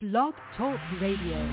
Blog Talk Radio.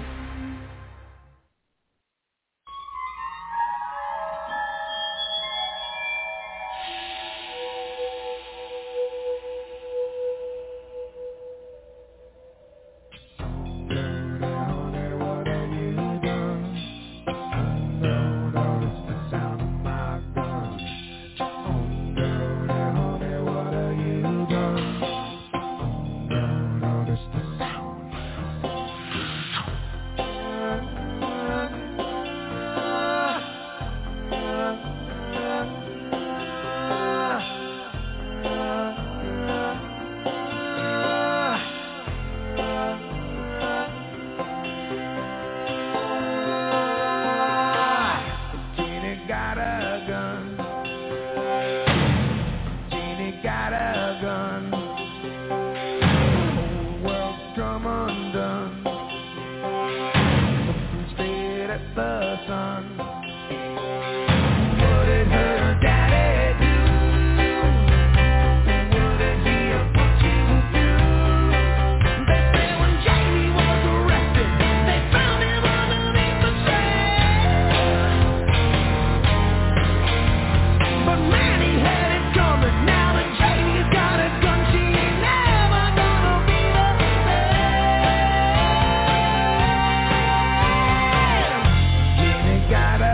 Got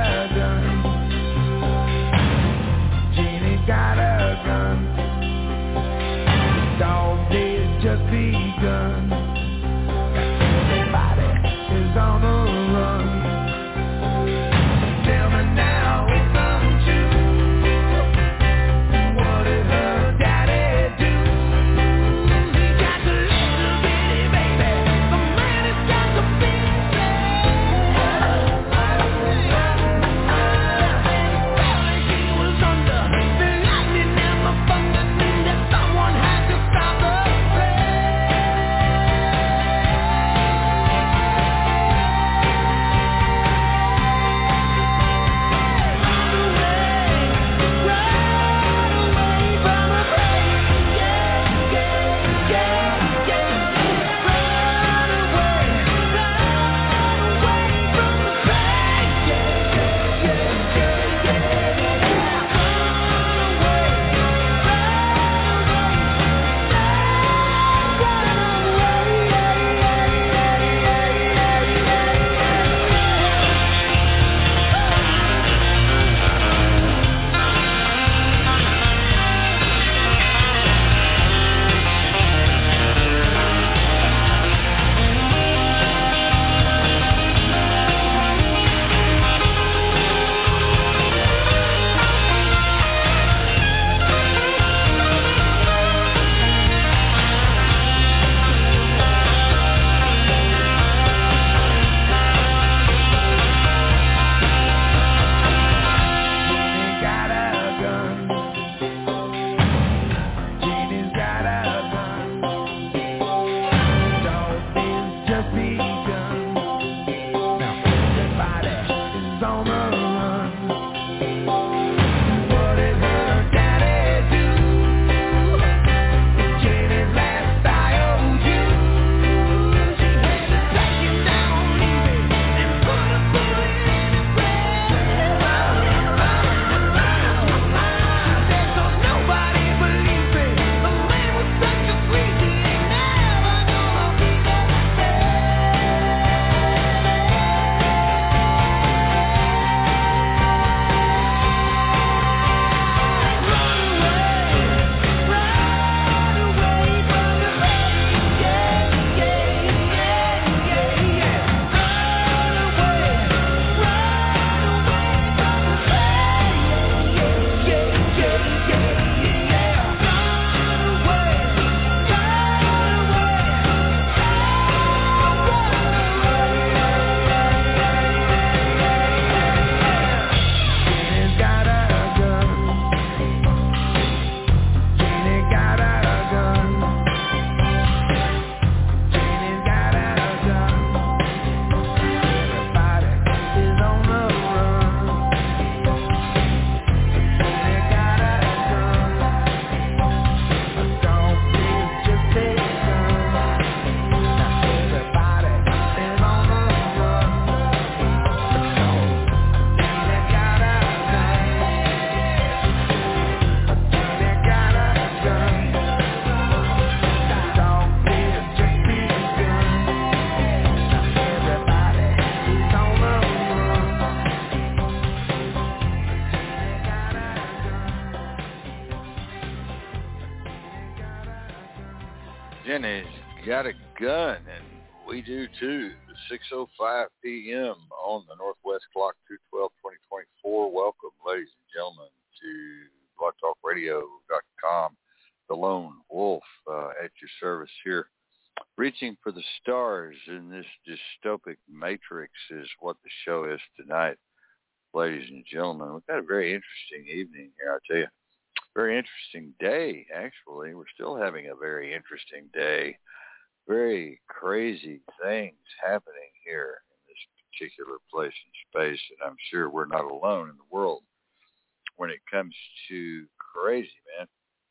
gun, and we do too. 6:05 p.m. on the Northwest Clock, 2/12/2024. Welcome, ladies and gentlemen, to blogtalkradio.com. The Lone Wolf at your service here. Reaching for the stars in this dystopic matrix is what the show is tonight, ladies and gentlemen. We've got a very interesting evening here, I tell you. Very interesting day, actually. We're still having a very interesting day. Very crazy things happening here in this particular place and space, and I'm sure we're not alone in the world when it comes to crazy, man.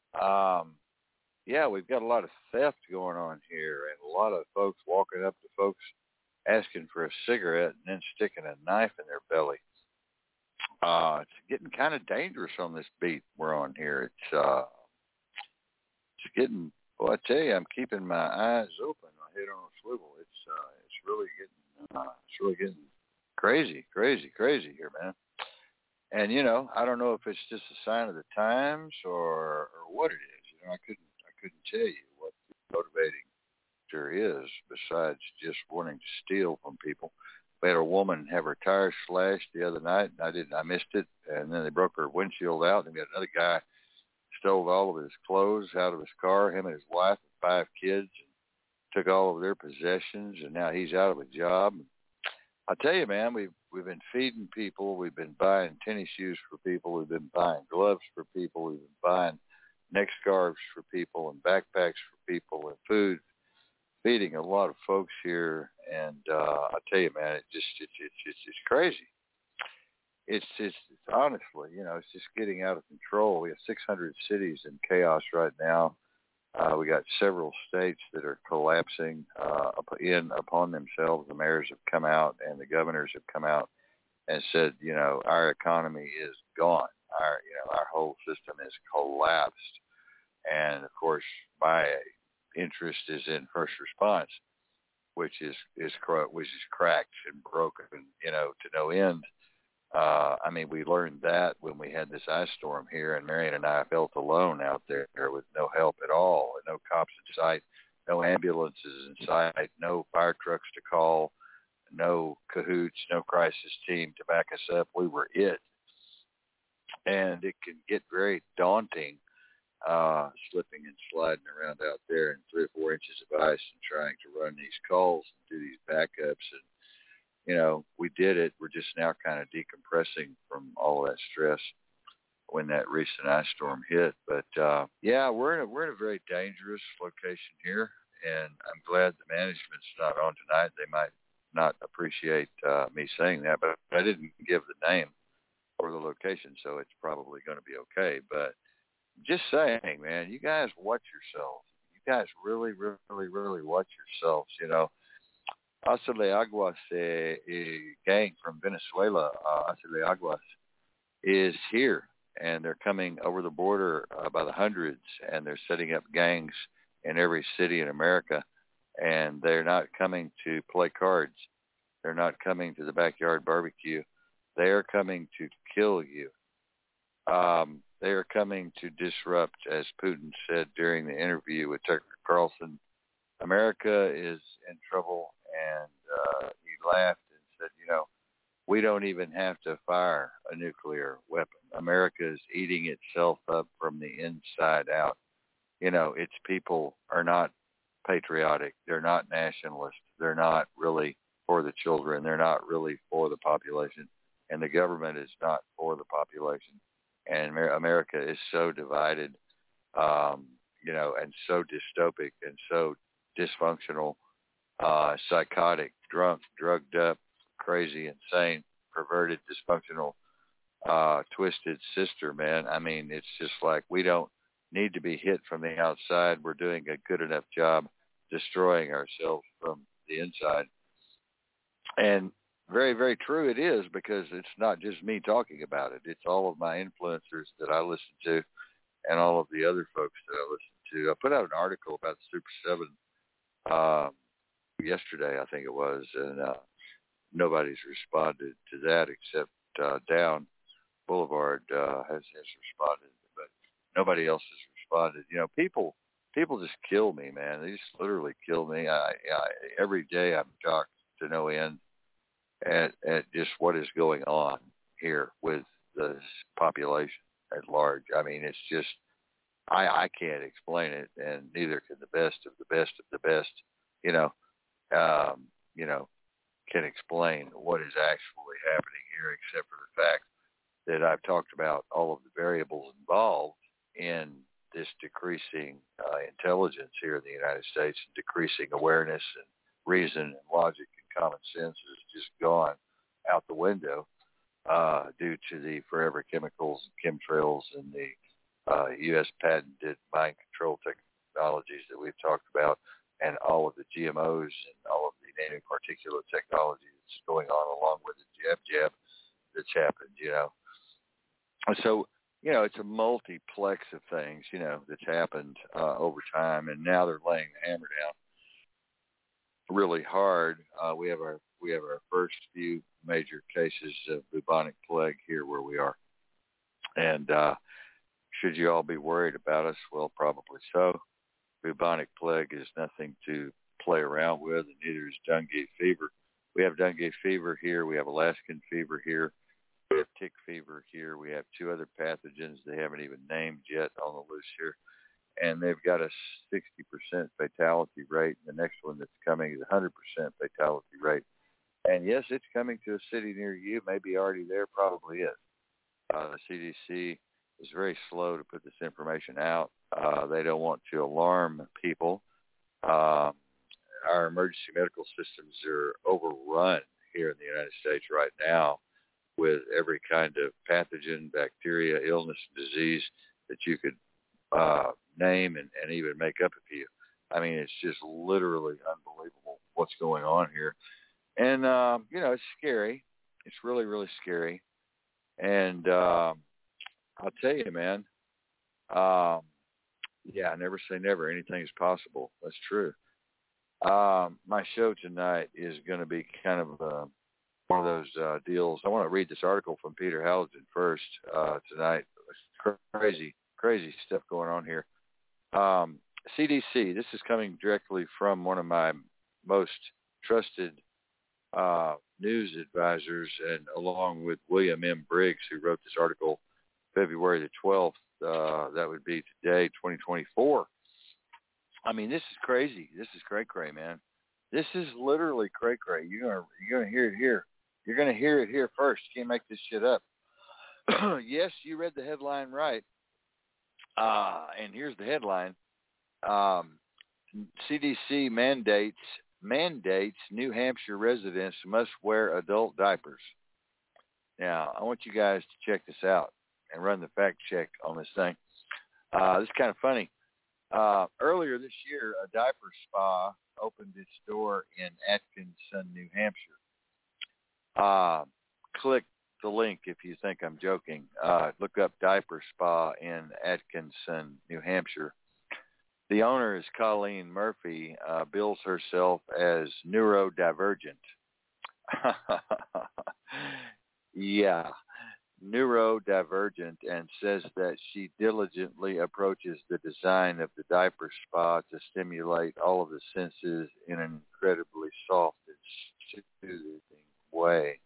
Yeah, we've got a lot of theft going on here, and a lot of folks walking up to folks asking for a cigarette and then sticking a knife in their belly. It's getting kind of dangerous on this beat we're on here. It's getting. Well, I tell you, I'm keeping my eyes open, my head on a swivel. It's really getting crazy here, man. And I don't know if it's just a sign of the times or what it is. I couldn't tell you what the motivating factor is besides just wanting to steal from people. We had a woman have her tires slashed the other night, and I missed it, and then they broke her windshield out, and we had another guy stole all of his clothes out of his car, him and his wife and 5 kids, and took all of their possessions, and now he's out of a job. I tell you, man, we've been feeding people, we've been buying tennis shoes for people, we've been buying gloves for people, we've been buying neck scarves for people and backpacks for people and food, feeding a lot of folks here, and I tell you, man, it's crazy. It's honestly, it's just getting out of control. We have 600 cities in chaos right now. We got several states that are collapsing upon themselves. The mayors have come out and the governors have come out and said, our economy is gone. Our whole system is collapsed. And of course, my interest is in first response, which is cracked and broken, to no end. We learned that when we had this ice storm here, and Marion and I felt alone out there with no help at all, and no cops in sight, no ambulances in sight, no fire trucks to call, no cahoots, no crisis team to back us up. We were it. And it can get very daunting, slipping and sliding around out there in 3 or 4 inches of ice and trying to run these calls and do these backups. And we did it. We're just now kind of decompressing from all of that stress when that recent ice storm hit. But yeah, we're in a very dangerous location here, and I'm glad the management's not on tonight. They might not appreciate me saying that, but I didn't give the name or the location, so it's probably going to be okay. But just saying, man, you guys watch yourselves. You guys really, really, really watch yourselves. Asa de Aguas, a gang from Venezuela, Asa de Aguas, is here, and they're coming over the border by the hundreds, and they're setting up gangs in every city in America, and they're not coming to play cards. They're not coming to the backyard barbecue. They are coming to kill you. They are coming to disrupt, as Putin said during the interview with Tucker Carlson. America is in trouble, and he laughed and said, we don't even have to fire a nuclear weapon. America is eating itself up from the inside out. Its people are not patriotic. They're not nationalist. They're not really for the children. They're not really for the population. And the government is not for the population. And America is so divided, and so dystopic and so dysfunctional, psychotic, drunk, drugged up, crazy, insane, perverted, dysfunctional, twisted sister, man. It's just like we don't need to be hit from the outside. We're doing a good enough job destroying ourselves from the inside. And very, very true it is, because it's not just me talking about it. It's all of my influencers that I listen to and all of the other folks that I listen to. I put out an article about the Super 7 yesterday, I think it was, and nobody's responded to that except Down Boulevard has responded, but nobody else has responded. People people just kill me, man. They just literally kill me. Every day I'm shocked to no end at just what is going on here with the population at large. I mean, it's just, I can't explain it, and neither can the best of the best of the best, you know, you know, can explain what is actually happening here, except for the fact that I've talked about all of the variables involved in this decreasing intelligence here in the United States, and decreasing awareness and reason and logic and common sense is just gone out the window due to the forever chemicals and chemtrails and the U.S. patented mind control technologies that we've talked about, and all of the GMOs and all of the nanoparticulate technology that's going on along with the jab that's happened, you know. So, you know, it's a multiplex of things, you know, that's happened over time, and now they're laying the hammer down really hard. We have our first few major cases of bubonic plague here where we are, and should you all be worried about us? Well, probably so. Bubonic plague is nothing to play around with, and neither is dengue fever. We have dengue fever here. We have Alaskan fever here. We have tick fever here. We have two other pathogens they haven't even named yet on the loose here. And they've got a 60% fatality rate. The next one that's coming is 100% fatality rate. And yes, it's coming to a city near you. Maybe already there, probably is. The CDC is very slow to put this information out. They don't want to alarm people. Our emergency medical systems are overrun here in the United States right now with every kind of pathogen, bacteria, illness, and disease that you could name and even make up a few. I mean, it's just literally unbelievable what's going on here. And, you know, it's scary. It's really, really scary. And I'll tell you, man, yeah, never say never. Anything is possible. That's true. My show tonight is going to be kind of one of those deals. I want to read this article from Peter Halligan first tonight. It's crazy stuff going on here. CDC, this is coming directly from one of my most trusted news advisors, and along with William M. Briggs, who wrote this article February the 12th. That would be today, 2024. I mean, this is crazy. This is cray-cray, man. This is literally cray-cray. You're gonna hear it here. You're gonna hear it here first. You can't make this shit up. Yes, you read the headline right. And here's the headline. CDC mandates New Hampshire residents must wear adult diapers. Now, I want you guys to check this out and run the fact check on this thing. This is kind of funny. Earlier this year, a diaper spa opened its door in Atkinson, New Hampshire. Click the link if you think I'm joking. Look up diaper spa in Atkinson, New Hampshire. The owner is Colleen Murphy, bills herself as neurodivergent. Yeah, neurodivergent, and says that she diligently approaches the design of the diaper spa to stimulate all of the senses in an incredibly soft and soothing way.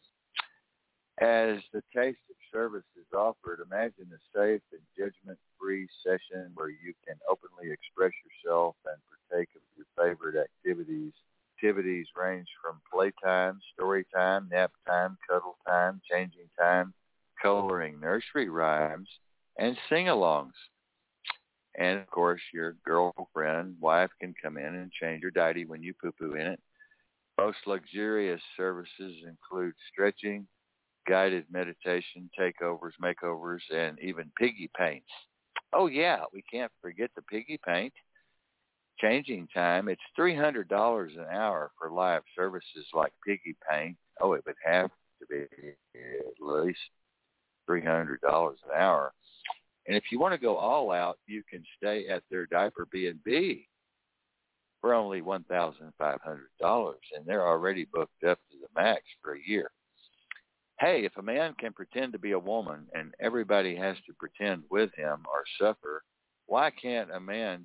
As the taste of service is offered, imagine a safe and judgment-free session where you can openly express yourself and partake of your favorite activities. Activities range from playtime, story time, nap time, cuddle time, changing time, coloring nursery rhymes, and sing-alongs. And, of course, your girlfriend, wife can come in and change your diaper when you poo-poo in it. Most luxurious services include stretching, guided meditation, takeovers, makeovers, and even piggy paints. Oh, yeah, we can't forget the piggy paint. Changing time, it's $300 an hour for live services like piggy paint. Oh, it would have to be at least $300 an hour. And if you want to go all out, you can stay at their diaper B&B for only $1,500, and they're already booked up to the max for a year. Hey, if a man can pretend to be a woman and everybody has to pretend with him or suffer, why can't a man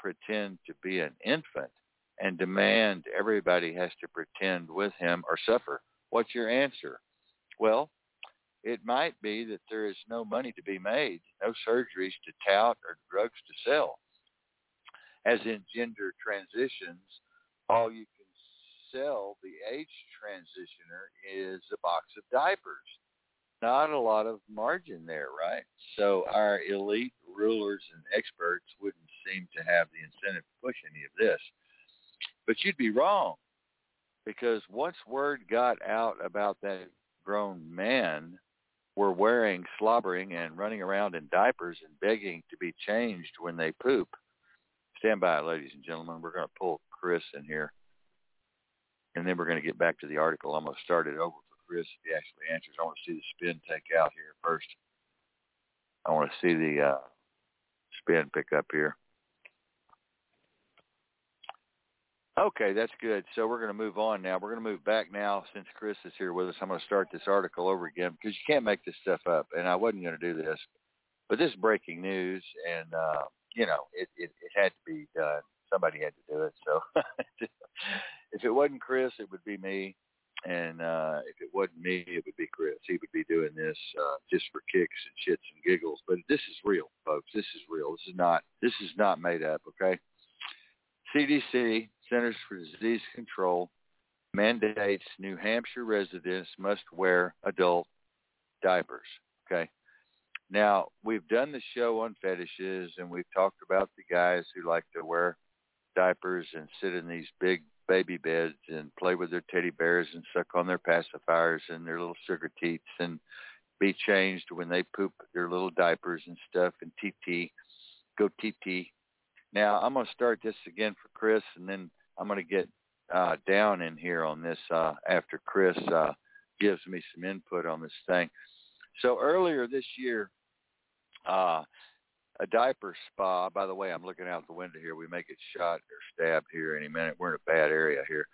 pretend to be an infant and demand everybody has to pretend with him or suffer? What's your answer? Well, it might be that there is no money to be made, no surgeries to tout or drugs to sell. As in gender transitions, all you can sell, the age transitioner, is a box of diapers. Not a lot of margin there, right? So our elite rulers and experts wouldn't seem to have the incentive to push any of this. But you'd be wrong, because once word got out about that grown men were wearing, slobbering, and running around in diapers and begging to be changed when they poop. Stand by, ladies and gentlemen. We're going to pull Chris in here, and then we're going to get back to the article. I'm going to start it over for Chris if he actually answers. I want to see the spin take out here first. I want to see the spin pick up here. Okay, that's good. So we're going to move on now. We're going to move back now since Chris is here with us. I'm going to start this article over again because you can't make this stuff up, and I wasn't going to do this. But this is breaking news, and, it had to be done. Somebody had to do it. So if it wasn't Chris, it would be me. And if it wasn't me, it would be Chris. He would be doing this just for kicks and shits and giggles. But this is real, folks. This is real. This is not made up, okay? CDC, Centers for Disease Control, mandates New Hampshire residents must wear adult diapers, okay? Now, we've done the show on fetishes, and we've talked about the guys who like to wear diapers and sit in these big baby beds and play with their teddy bears and suck on their pacifiers and their little sugar teats and be changed when they poop their little diapers and stuff and TT, go TT. Now, I'm going to start this again for Chris, and then I'm going to get down in here on this after Chris gives me some input on this thing. So earlier this year, a diaper spa, by the way, I'm looking out the window here. We may get shot or stabbed here any minute. We're in a bad area here.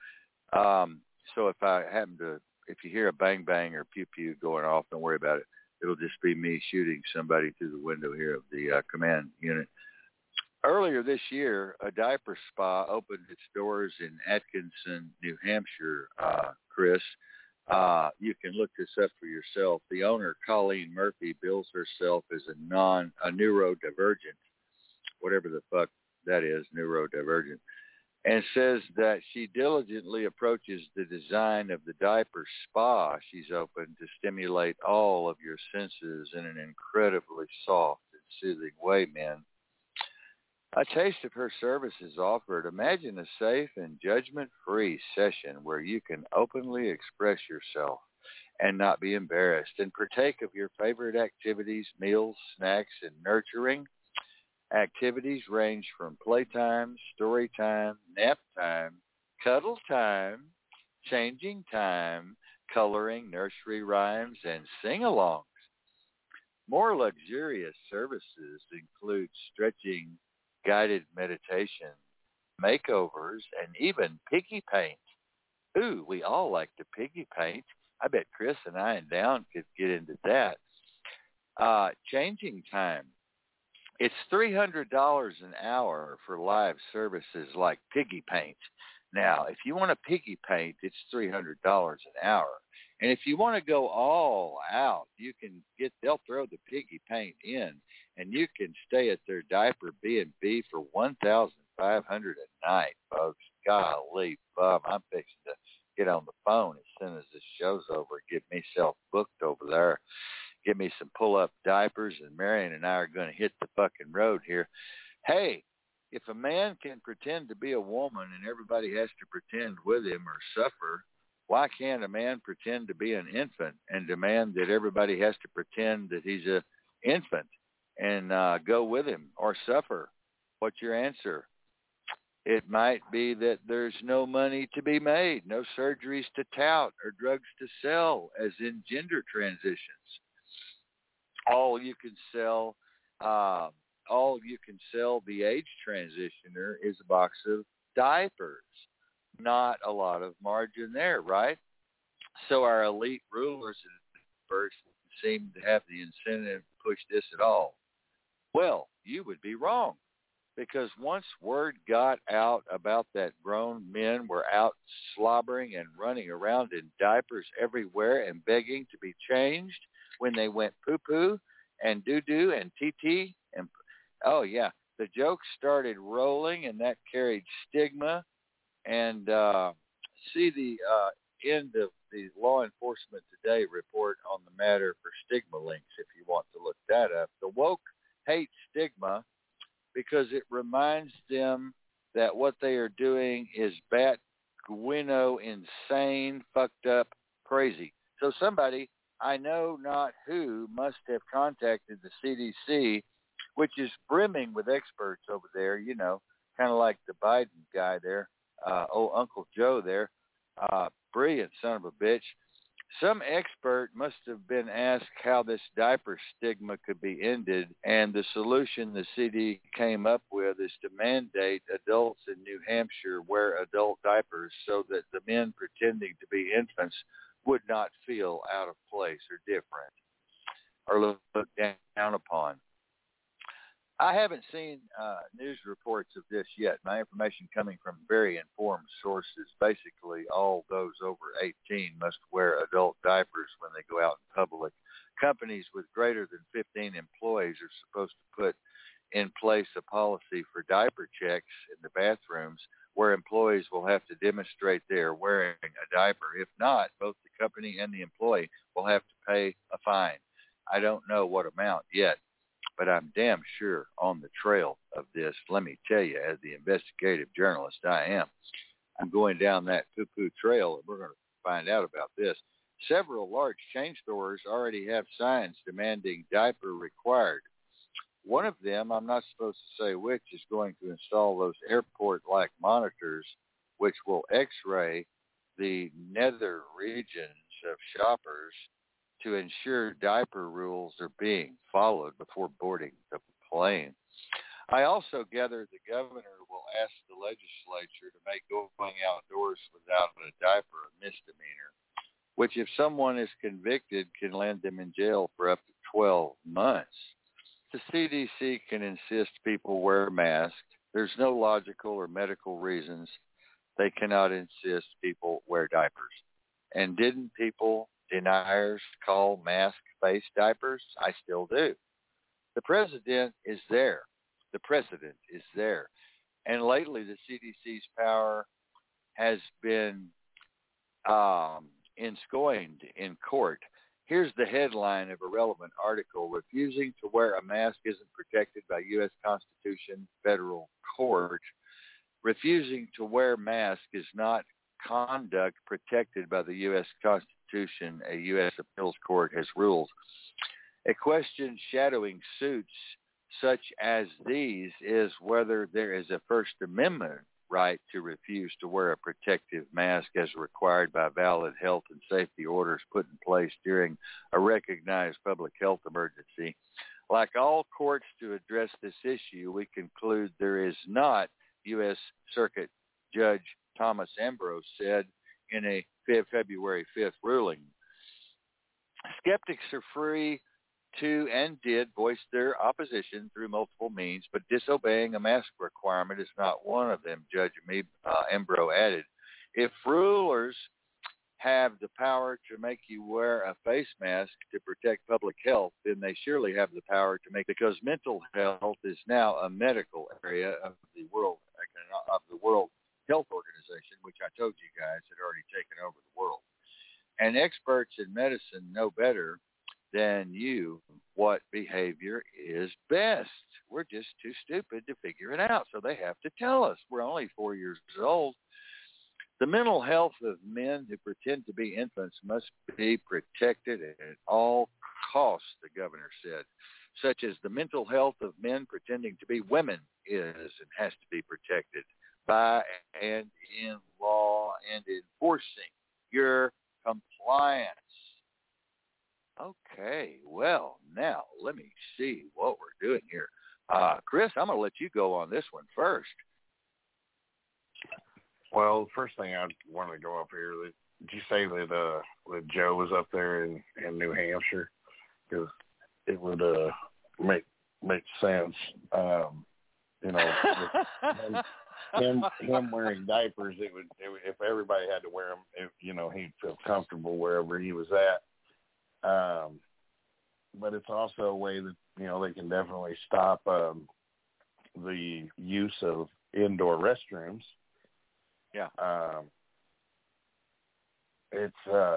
So if you hear a bang bang or pew pew going off, don't worry about it. It'll just be me shooting somebody through the window here of the command unit. Earlier this year, a diaper spa opened its doors in Atkinson, New Hampshire, Chris. You can look this up for yourself. The owner, Colleen Murphy, bills herself as a neurodivergent, whatever the fuck that is, neurodivergent, and says that she diligently approaches the design of the diaper spa she's opened to stimulate all of your senses in an incredibly soft and soothing way, man. A taste of her services offered. Imagine a safe and judgment-free session where you can openly express yourself and not be embarrassed and partake of your favorite activities, meals, snacks, and nurturing. Activities range from playtime, story time, nap time, cuddle time, changing time, coloring, nursery rhymes, and sing-alongs. More luxurious services include stretching, guided meditation, makeovers, and even piggy paint. Ooh, we all like to piggy paint. I bet Chris and I and Down could get into that. Changing time. It's $300 an hour for live services like piggy paint. Now, if you want to piggy paint, it's $300 an hour. And if you want to go all out, they'll throw the piggy paint in, and you can stay at their diaper B&B for $1,500 a night, folks. Golly, Bob, I'm fixing to get on the phone as soon as this show's over, get myself booked over there, get me some pull-up diapers, and Marion and I are going to hit the fucking road here. Hey, if a man can pretend to be a woman and everybody has to pretend with him or suffer, why can't a man pretend to be an infant and demand that everybody has to pretend that he's an infant and go with him or suffer? What's your answer? It might be that there's no money to be made, no surgeries to tout or drugs to sell, as in gender transitions. All you can sell the age transitioner is a box of diapers. Not a lot of margin there, right? So our elite rulers and experts seem to have the incentive to push this at all. Well, you would be wrong. because once word got out about that grown men were out slobbering and running around in diapers everywhere and begging to be changed when they went poo-poo and doo-doo and TT and, oh, yeah, the jokes started rolling, and that carried stigma. And see the end of the Law Enforcement Today report on the matter for stigma links if you want to look that up. The woke hate stigma because it reminds them that what they are doing is bat guino, insane, fucked up, crazy. So somebody, I know not who, must have contacted the CDC, which is brimming with experts over there, you know, kind of like the Biden guy there, Uncle Joe there, brilliant son of a bitch. Some expert must have been asked how this diaper stigma could be ended, and the solution the CD came up with is to mandate adults in New Hampshire wear adult diapers so that the men pretending to be infants would not feel out of place or different or looked down upon. I haven't seen news reports of this yet. My information coming from very informed sources. Basically, all those over 18 must wear adult diapers when they go out in public. Companies with greater than 15 employees are supposed to put in place a policy for diaper checks in the bathrooms where employees will have to demonstrate they are wearing a diaper. If not, both the company and the employee will have to pay a fine. I don't know what amount yet, but I'm damn sure on the trail of this. Let me tell you, as the investigative journalist I am, I'm going down that poo-poo trail, and we're going to find out about this. Several large chain stores already have signs demanding diaper required. One of them, I'm not supposed to say which, is going to install those airport-like monitors which will x-ray the nether regions of shoppers to ensure diaper rules are being followed before boarding the plane. I also gather the governor will ask the legislature to make going outdoors without a diaper a misdemeanor, which if someone is convicted can land them in jail for up to 12 months. The CDC can insist people wear masks. There's no logical or medical reasons they cannot insist people wear diapers. And didn't people, deniers, call mask-based diapers? I still do. The president is there. The precedent is there. And lately the CDC's power has been ensconced in court. Here's the headline of a relevant article. Refusing to wear a mask isn't protected by U.S. Constitution, federal court. Refusing to wear mask is not conduct protected by the U.S. Constitution, a U.S. appeals court has ruled. A question shadowing suits such as these is whether there is a First Amendment right to refuse to wear a protective mask as required by valid health and safety orders put in place during a recognized public health emergency. Like all courts to address this issue, we conclude there is not, U.S. Circuit Judge Thomas Ambrose said in a February 5th ruling. Skeptics are free to and did voice their opposition through multiple means, but disobeying a mask requirement is not one of them, Judge Ambrose added. If rulers have the power to make you wear a face mask to protect public health, then they surely have the power to make, because mental health is now a medical area of the World Health Organization, which I told you guys had already taken over the world. And experts in medicine know better than you what behavior is best. We're just too stupid to figure it out, so they have to tell us. We're only 4 years old. The mental health of men who pretend to be infants must be protected at all costs, the governor said, such as the mental health of men pretending to be women is and has to be protected by and in law and enforcing your compliance. Okay, well, now let me see what we're doing here. Chris, I'm going to let you go on this one first. Well, the first thing I wanted to go up here, did you say that Joe was up there in New Hampshire? Because it would make sense. him wearing diapers, it would if everybody had to wear them, he'd feel comfortable wherever he was at. But it's also a way that they can definitely stop the use of indoor restrooms. Yeah. It's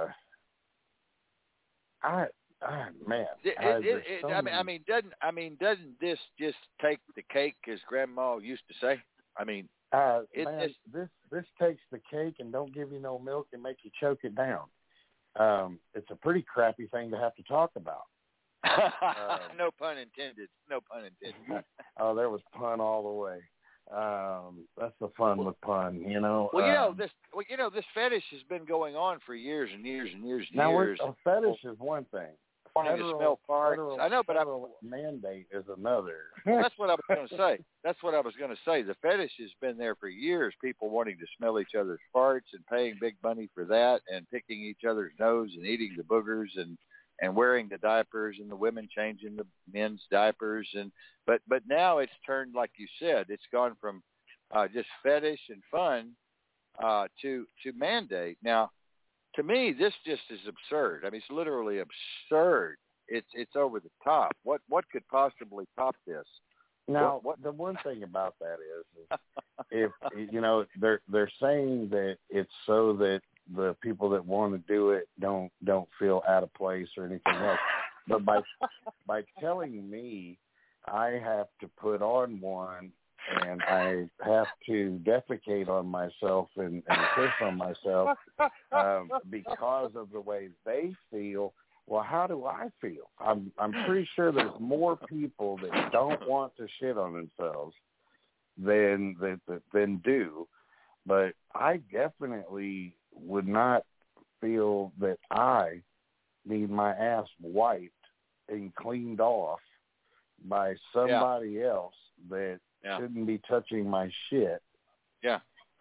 doesn't this just take the cake, as Grandma used to say? I mean, this takes the cake and don't give you no milk and make you choke it down. It's a pretty crappy thing to have to talk about. No pun intended. No pun intended. Oh, there was pun all the way. That's the fun with pun, this fetish has been going on for years and years and years and now years. Now, a fetish is one thing. Wanting to smell parts. I know, but mandate is another. That's what I was going to say. The fetish has been there for years. People wanting to smell each other's farts and paying big money for that, and picking each other's nose and eating the boogers and wearing the diapers, and the women changing the men's diapers, but now it's turned, like you said, it's gone from just fetish and fun to mandate. Now, to me, this just is absurd. I mean, it's literally absurd. It's over the top. What could possibly top this? Now, the one thing about that is if they're saying that it's so that the people that want to do it don't feel out of place or anything else. But by telling me I have to put on one and I have to defecate on myself and piss on myself because of the way they feel, well, how do I feel? I'm pretty sure there's more people that don't want to shit on themselves than do. But I definitely would not feel that I need my ass wiped and cleaned off by somebody else that shouldn't be touching my shit. Yeah.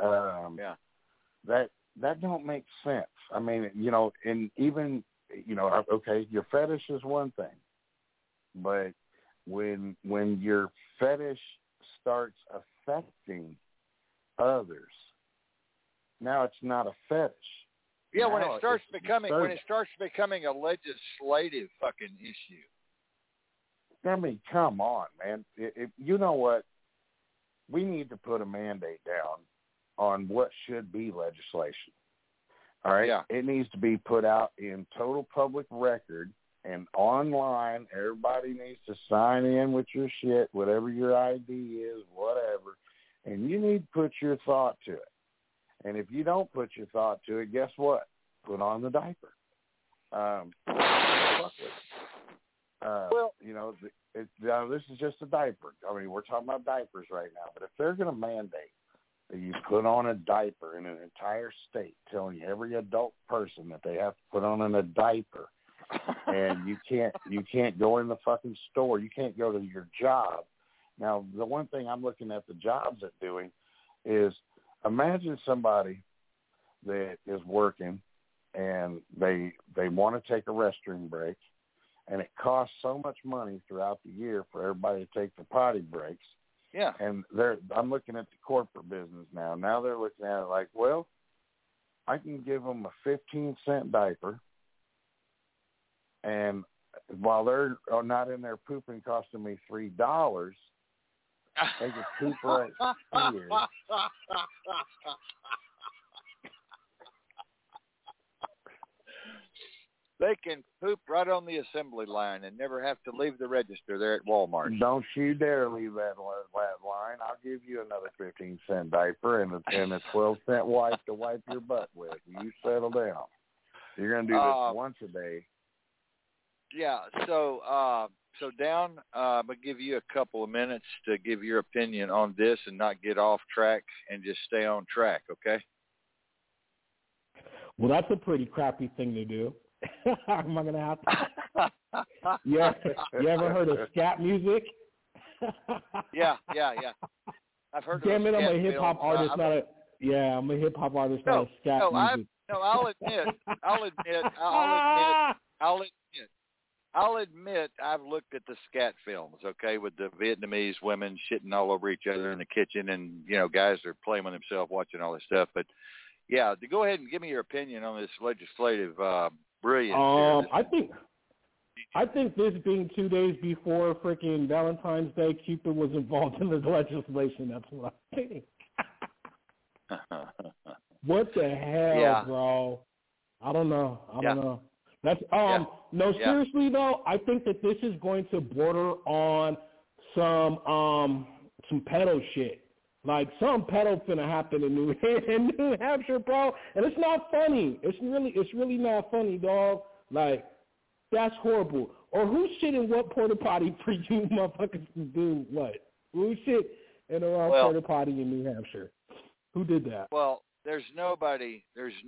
That don't make sense. I mean, and even, okay, your fetish is one thing, but when your fetish starts affecting others, now it's not a fetish. Yeah, now when it starts becoming a legislative fucking issue. I mean, come on, man. You know what? We need to put a mandate down on what should be legislation. All right? Yeah. It needs to be put out in total public record and online. Everybody needs to sign in with your shit, whatever your ID is, whatever. And you need to put your thought to it. And if you don't put your thought to it, guess what? Put on the diaper. This is just a diaper. I mean, we're talking about diapers right now. But if they're going to mandate that you put on a diaper in an entire state, telling every adult person that they have to put on a diaper, and you can't go in the fucking store, you can't go to your job. Now, the one thing I'm looking at the jobs at doing is, imagine somebody that is working and they want to take a restroom break, and it costs so much money throughout the year for everybody to take the potty breaks. Yeah. And I'm looking at the corporate business now. Now they're looking at it like, well, I can give them a 15-cent diaper, and while they're not in there pooping costing me $3, they can poop right here. They can poop right on the assembly line and never have to leave the register there at Walmart. Don't you dare leave that line. I'll give you another 15-cent diaper and a 12-cent wipe to wipe your butt with. You settle down. You're going to do this once a day. Yeah, so Down, I'm going to give you a couple of minutes to give your opinion on this and not get off track and just stay on track, okay? Well, that's a pretty crappy thing to do. Am I going to have to? You ever heard of scat music? Yeah. I've heard of Damn it, I'm a hip-hop artist, I'm a hip-hop artist, not a scat music. I'll admit, I'll admit I've looked at the scat films, okay, with the Vietnamese women shitting all over each other in the kitchen, and guys are playing with themselves watching all this stuff. But yeah, to go ahead and give me your opinion on this legislative brilliance. I think this being 2 days before freaking Valentine's Day, Cupid was involved in the legislation. That's what I think. What the hell, bro? I don't know. I don't know. That's no, seriously though, I think that this is going to border on some pedo shit. Like some pedo finna happen in New Hampshire, bro. And it's not funny. It's really not funny, dog. Like, that's horrible. Or who shit in what porta potty for you motherfuckers to do what? Who shit in the wrong porta potty in New Hampshire? Who did that? Well, there's nobody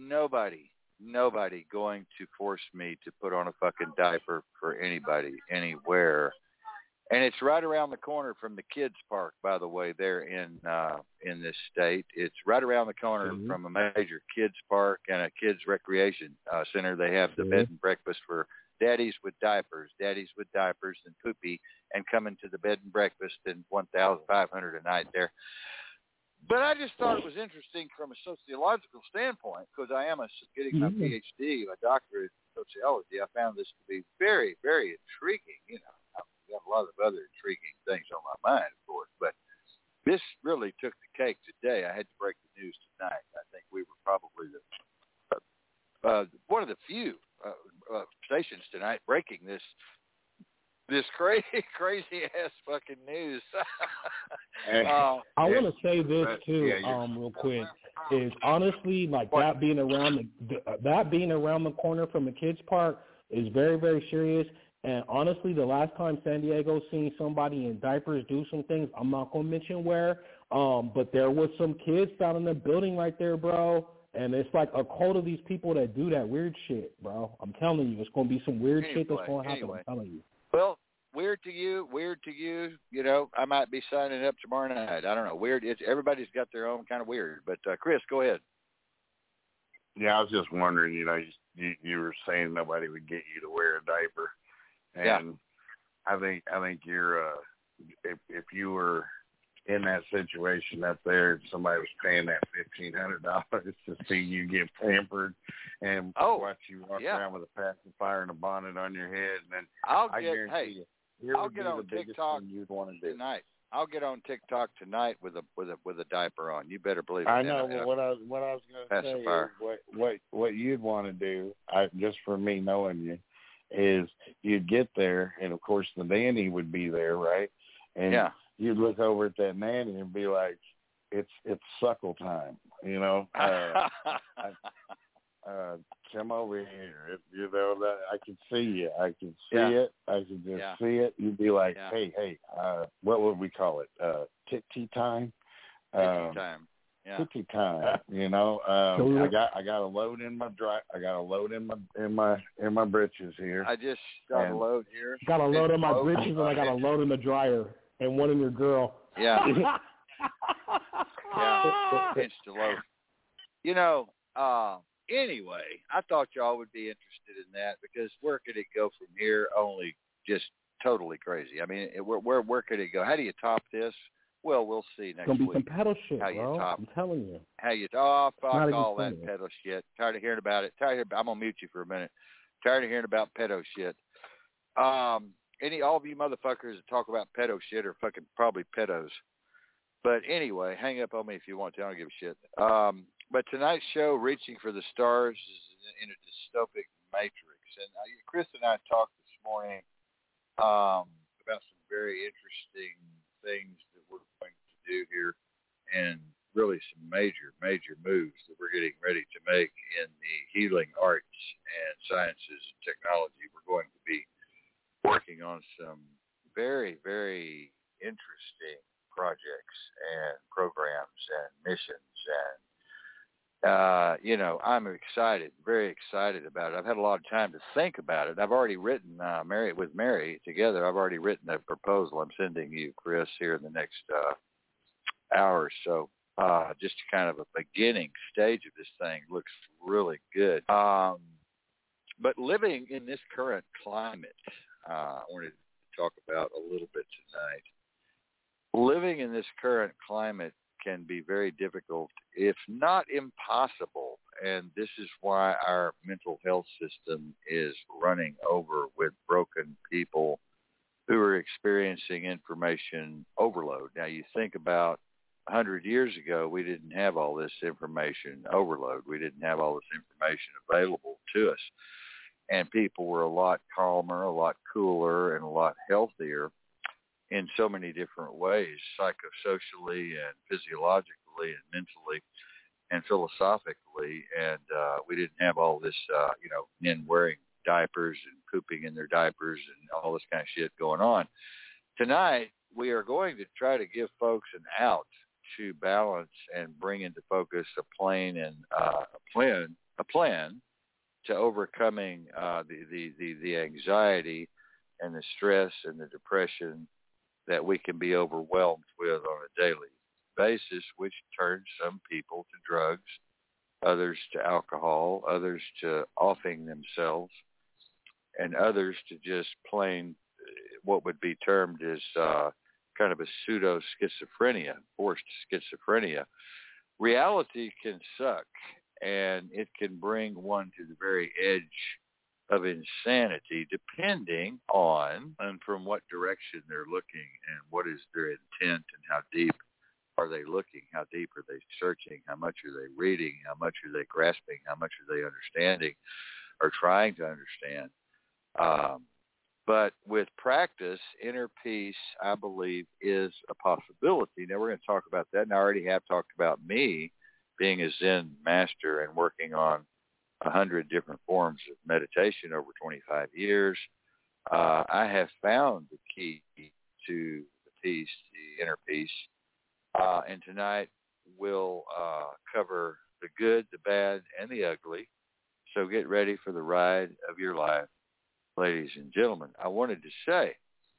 going to force me to put on a fucking diaper for anybody, anywhere. And it's right around the corner from the kids' park, by the way, there in this state. It's right around the corner from a major kids' park and a kids' recreation center. They have the bed and breakfast for daddies with diapers and poopy, and coming to the bed and breakfast and $1,500 a night there. But I just thought it was interesting from a sociological standpoint, because I am getting my PhD, my doctorate in sociology. I found this to be very, very intriguing. I've got a lot of other intriguing things on my mind, of course, but this really took the cake today. I had to break the news tonight. I think we were probably one of the few stations tonight breaking this crazy ass fucking news. I want to say this too, real quick. Is honestly like that being around the corner from a kids park is very, very serious. And honestly, the last time San Diego seen somebody in diapers do some things, I'm not gonna mention where, but there was some kids found in the building right there, bro. And it's like a cult of these people that do that weird shit, bro. I'm telling you, it's gonna be some weird shit that's gonna happen. I'm telling you. Well, weird to you. I might be signing up tomorrow night. I don't know. Weird. Everybody's got their own kind of weird. But Chris, go ahead. Yeah, I was just wondering. You were saying nobody would get you to wear a diaper, and I think you're if you were in that situation up there, somebody was paying that $1,500 to see you get pampered and watch you walk around with a pacifier and a bonnet on your head, and then I guarantee you, I'll get on TikTok you'd want to do tonight. I'll get on TikTok tonight with a diaper on. You better believe it. I know. But what I was going to say is what you'd want to do, just for me knowing you, is you'd get there, and of course the nanny would be there, right? And you'd look over at that nanny and be like, "It's suckle time," Come over here. I can see you. I can see it. I can just see it. You'd be like, hey, what would we call it? Titty time. Titty time. Yeah. Titty time. I got a load in my I got a load in my britches here. I just got a load here. Got a load in my britches, and I got a load in the dryer, and one in your girl. Yeah. Pinch the load. Anyway, I thought y'all would be interested in that, because where could it go from here? Only just totally crazy. I mean, where could it go? How do you top this? Well, we'll see next week. It's going to be some pedo shit, bro. I'm telling you. Fuck all that pedo shit. Tired of hearing about it. I'm going to mute you for a minute. Tired of hearing about pedo shit. All of you motherfuckers that talk about pedo shit are fucking probably pedos. But anyway, hang up on me if you want to. I don't give a shit. But tonight's show, Reaching for the Stars, is in a dystopic matrix. And Chris and I talked this morning about some very interesting things that we're going to do here, and really some major, major moves that we're getting ready to make in the healing arts and sciences and technology. We're going to be working on some very, very interesting projects and programs and missions, and I'm excited, very excited about it. I've had a lot of time to think about it. I've already written with Mary together. I've already written a proposal I'm sending you, Chris, here in the next hour or so. Just kind of a beginning stage of this thing. Looks really good. But living in this current climate, I wanted to talk about a little bit tonight. Living in this current climate can be very difficult, if not impossible, and this is why our mental health system is running over with broken people who are experiencing information overload. Now, you think about 100 years ago, we didn't have all this information overload. We didn't have all this information available to us, and people were a lot calmer, a lot cooler, and a lot healthier in so many different ways, psychosocially and physiologically and mentally and philosophically. And we didn't have all this, men wearing diapers and pooping in their diapers and all this kind of shit going on. Tonight, we are going to try to give folks an out to balance and bring into focus a plan to overcoming the anxiety and the stress and the depression that we can be overwhelmed with on a daily basis, which turns some people to drugs, others to alcohol, others to offing themselves, and others to just plain what would be termed as kind of a pseudo-schizophrenia, forced schizophrenia. Reality can suck, and it can bring one to the very edge of insanity, depending on and from what direction they're looking and what is their intent and how deep are they looking, how deep are they searching, how much are they reading, how much are they grasping, how much are they understanding or trying to understand. But with practice, inner peace, I believe, is a possibility. Now, we're going to talk about that, and I already have talked about me being a Zen master and working on 100 different forms of meditation over 25 years. I have found the key to the peace, the inner peace, and tonight we'll cover the good, the bad, and the ugly. So get ready for the ride of your life, ladies and gentlemen. I wanted to say,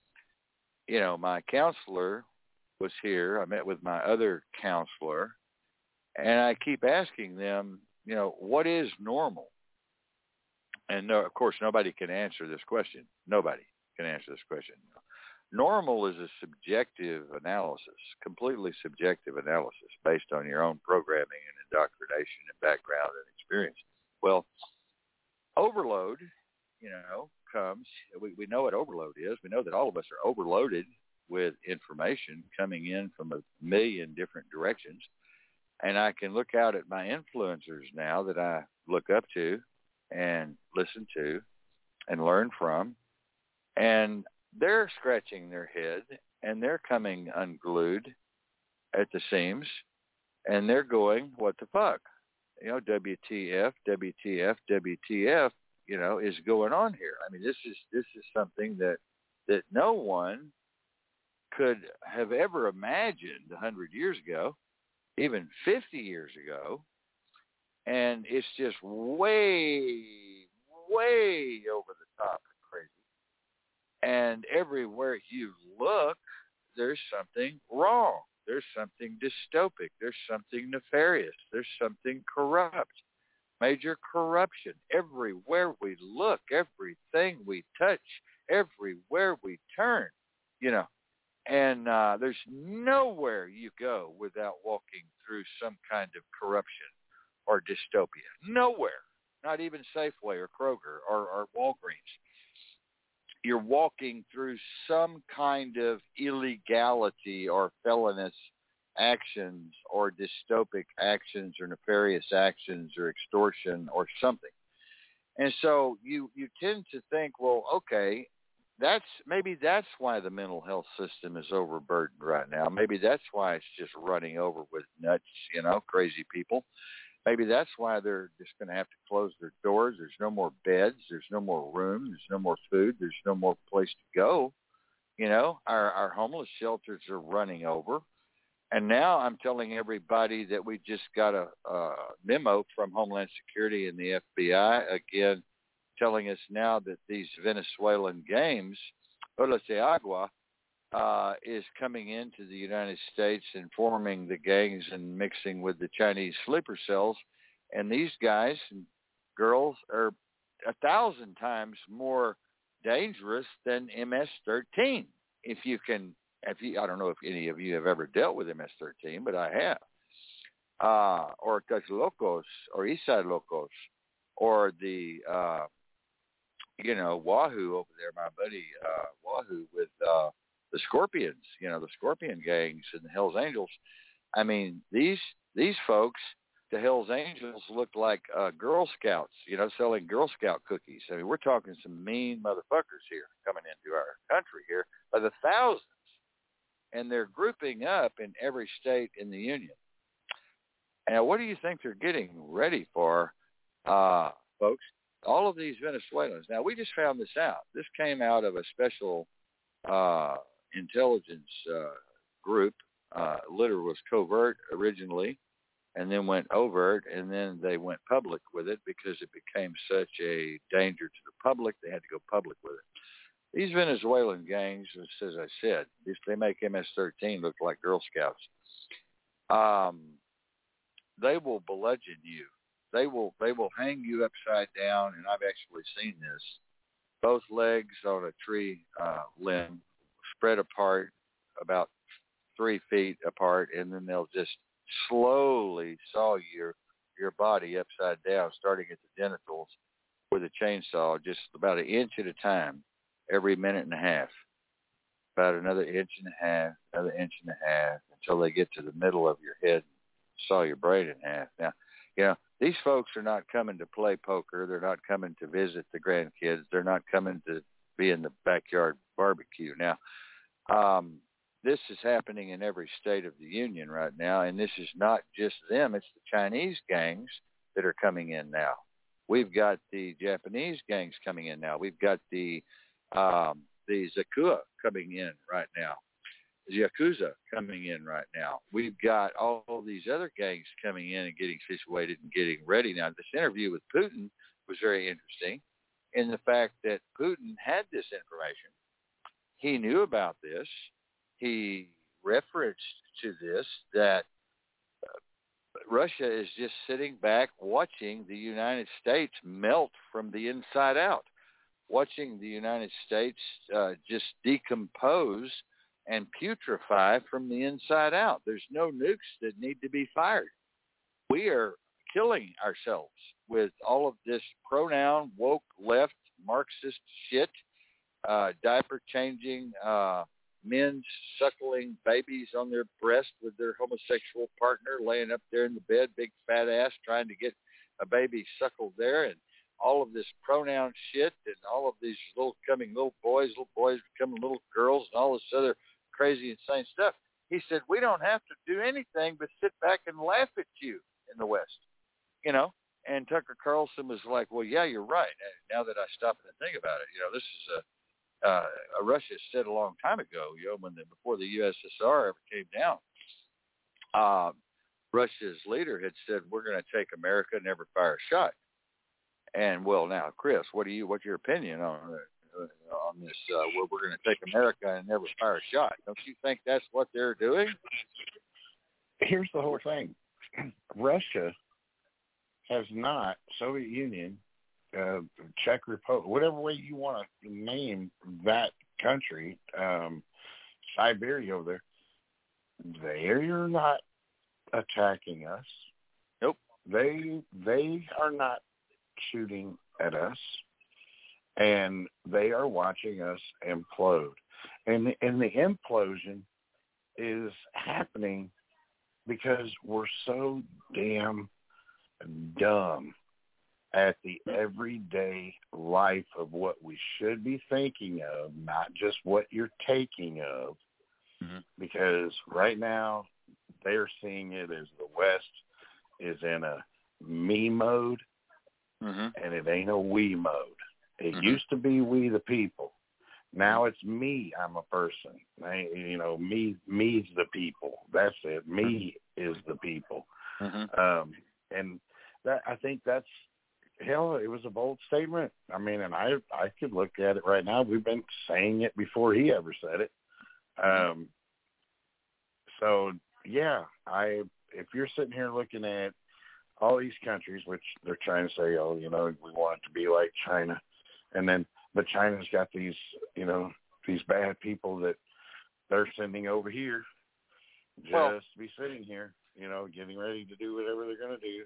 my counselor was here. I met with my other counselor, and I keep asking them, what is normal? And no, of course, nobody can answer this question. Nobody can answer this question. Normal is a subjective analysis, completely subjective analysis based on your own programming and indoctrination and background and experience. Well, overload, comes. We know what overload is. We know that all of us are overloaded with information coming in from a million different directions. And I can look out at my influencers now that I look up to and listen to and learn from, and they're scratching their head and they're coming unglued at the seams and they're going, what the fuck? WTF, WTF, WTF, is going on here. I mean, this is something that no one could have ever imagined 100 years ago, even 50 years ago, and it's just way, way over the top and crazy. And everywhere you look, there's something wrong. There's something dystopic. There's something nefarious. There's something corrupt. Major corruption. Everywhere we look, everything we touch, everywhere we turn, And there's nowhere you go without walking through some kind of corruption or dystopia. Nowhere. Not even Safeway or Kroger or Walgreens. You're walking through some kind of illegality or felonious actions or dystopic actions or nefarious actions or extortion or something. And so you tend to think, well, okay, that's why the mental health system is overburdened right now. Maybe that's why it's just running over with nuts, crazy people. Maybe that's why they're just going to have to close their doors. There's no more beds. There's no more room. There's no more food. There's no more place to go. Our homeless shelters are running over. And now I'm telling everybody that we just got a memo from Homeland Security and the FBI, again, telling us now that these Venezuelan games, Ola de Agua, is coming into the United States and forming the gangs and mixing with the Chinese sleeper cells. And these guys and girls are 1,000 times more dangerous than MS-13. I don't know if any of you have ever dealt with MS-13, but I have. Or Tlatelolcos, or Eastside Locos, or the, Wahoo over there, my buddy Wahoo with the Scorpions, the Scorpion gangs and the Hells Angels. I mean, these folks, the Hells Angels, look like Girl Scouts, selling Girl Scout cookies. I mean, we're talking some mean motherfuckers here coming into our country here by the thousands. And they're grouping up in every state in the Union. Now, what do you think they're getting ready for, folks? All of these Venezuelans. Now, we just found this out. This came out of a special intelligence group. Litter was covert originally, and then went overt, and then they went public with it because it became such a danger to the public. They had to go public with it. These Venezuelan gangs, as I said, they make MS-13 look like Girl Scouts. They will bludgeon you. They will hang you upside down, and I've actually seen this. Both legs on a tree limb, spread apart about 3 feet apart, and then they'll just slowly saw your body upside down, starting at the genitals with a chainsaw, just about an inch at a time, every minute and a half. About another inch and a half, another inch and a half, until they get to the middle of your head and saw your brain in half. Now, these folks are not coming to play poker. They're not coming to visit the grandkids. They're not coming to be in the backyard barbecue. Now, this is happening in every state of the Union right now, and this is not just them. It's the Chinese gangs that are coming in now. We've got the Japanese gangs coming in now. We've got the Zakua coming in right now. The Yakuza coming in right now. We've got all these other gangs coming in and getting situated and getting ready. Now, this interview with Putin was very interesting in the fact that Putin had this information. He knew about this. He referenced to this, that Russia is just sitting back watching the United States melt from the inside out, watching the United States just decompose and putrefy from the inside out. There's no nukes that need to be fired. We are killing ourselves with all of this pronoun, woke, left, Marxist shit, diaper changing, men suckling babies on their breast with their homosexual partner, laying up there in the bed, big fat ass, trying to get a baby suckled there, and all of this pronoun shit, and all of these little boys becoming little girls, and all this other crazy, insane stuff. He said, we don't have to do anything but sit back and laugh at you in the West, And Tucker Carlson was like, well, yeah, you're right. And now that I stop and think about it, this is Russia said a long time ago, before the USSR ever came down, Russia's leader had said, we're going to take America and never fire a shot. And well, now, Chris, what's your opinion on this? We're going to take America and never fire a shot. Don't you think that's what they're doing? Here's the whole thing. Russia has not, Soviet Union, Czech Republic, whatever way you want to name that country, Siberia over there, they are not attacking us. Nope. They are not shooting at us, and they are watching us implode. And the implosion is happening because we're so damn dumb at the everyday life of what we should be thinking of, not just what you're taking of. Mm-hmm. Because right now they're seeing it as the West is in a me mode, mm-hmm. and it ain't a we mode. It mm-hmm. used to be we the people. Now it's me, I'm a person. Me's the people. That's it. Me is the people. Mm-hmm. And that, I think that's, hell, it was a bold statement. I mean, and I could look at it right now. We've been saying it before he ever said it. So, yeah, if you're sitting here looking at all these countries, which they're trying to say, we want it to be like China, and then but China's got these, these bad people that they're sending over here just to be sitting here, getting ready to do whatever they're going to do.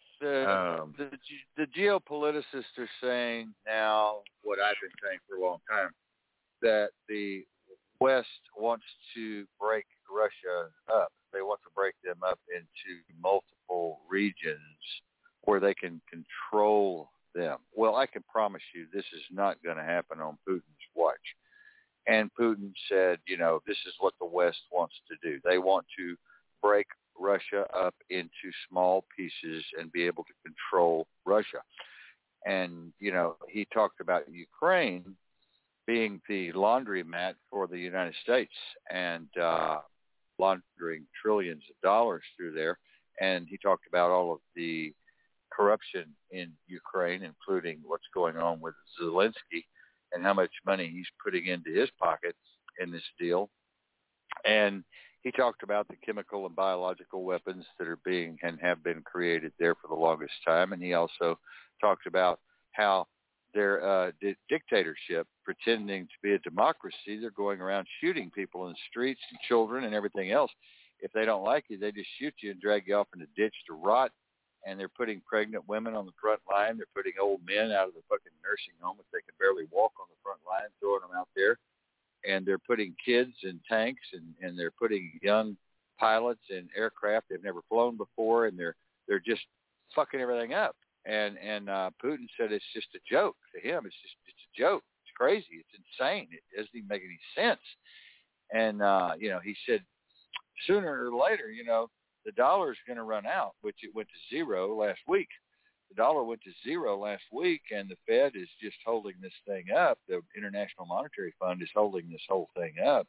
The geopoliticists are saying now what I've been saying for a long time, that the West wants to break Russia up. They want to break them up into multiple regions where they can control them. Well, I can promise you this is not going to happen on Putin's watch. And Putin said, this is what the West wants to do. They want to break Russia up into small pieces and be able to control Russia. And, he talked about Ukraine being the laundromat for the United States and laundering trillions of dollars through there. And he talked about all of the corruption in Ukraine, including what's going on with Zelensky and how much money he's putting into his pockets in this deal. And he talked about the chemical and biological weapons that are being and have been created there for the longest time. And he also talked about how their dictatorship, pretending to be a democracy, they're going around shooting people in the streets and children and everything else. If they don't like you, they just shoot you and drag you off in a ditch to rot. And they're putting pregnant women on the front line. They're putting old men out of the fucking nursing home if they can barely walk on the front line, throwing them out there. And they're putting kids in tanks, and they're putting young pilots in aircraft they've never flown before, and they're just fucking everything up. And Putin said it's just a joke to him. It's a joke. It's crazy. It's insane. It doesn't even make any sense. And he said sooner or later, the dollar is going to run out, which it went to zero last week. The dollar went to zero last week, and the Fed is just holding this thing up. The International Monetary Fund is holding this whole thing up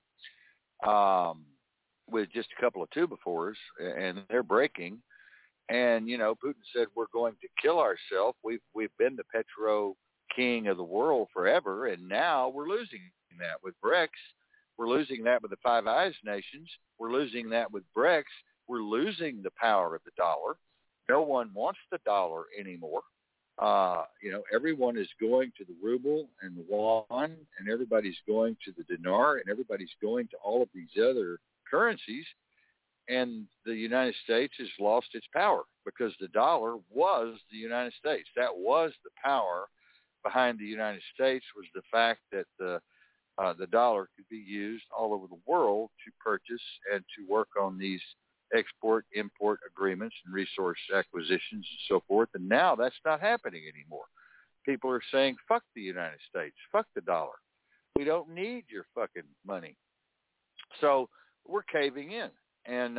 with just a couple of two-befores, and they're breaking. And, Putin said, we're going to kill ourselves. We've been the petro king of the world forever, and now we're losing that with BRICS. We're losing that with the Five Eyes nations. We're losing that with BRICS. We're losing the power of the dollar. No one wants the dollar anymore. Everyone is going to the ruble and the yuan, and everybody's going to the dinar, and everybody's going to all of these other currencies. And the United States has lost its power because the dollar was the United States. That was the power behind the United States, was the fact that the dollar could be used all over the world to purchase and to work on these export-import agreements and resource acquisitions and so forth. And now that's not happening anymore. People are saying, fuck the United States, fuck the dollar. We don't need your fucking money. So we're caving in. And,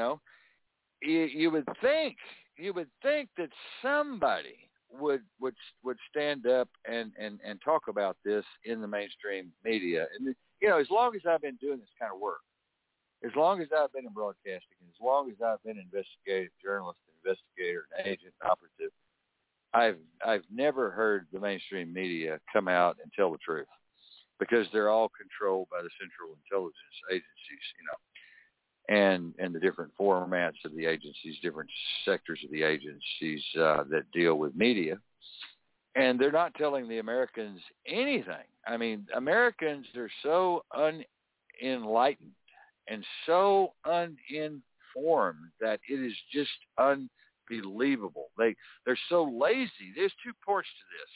you would think that somebody would stand up and talk about this in the mainstream media. And, as long as I've been doing this kind of work, as long as I've been in broadcasting, as long as I've been an investigative journalist, investigator, an agent, operative, I've never heard the mainstream media come out and tell the truth, because they're all controlled by the Central Intelligence Agencies, and the different formats of the agencies, different sectors of the agencies that deal with media. And they're not telling the Americans anything. I mean, Americans are so unenlightened and so uninformed that it is just unbelievable. They're so lazy. There's two parts to this.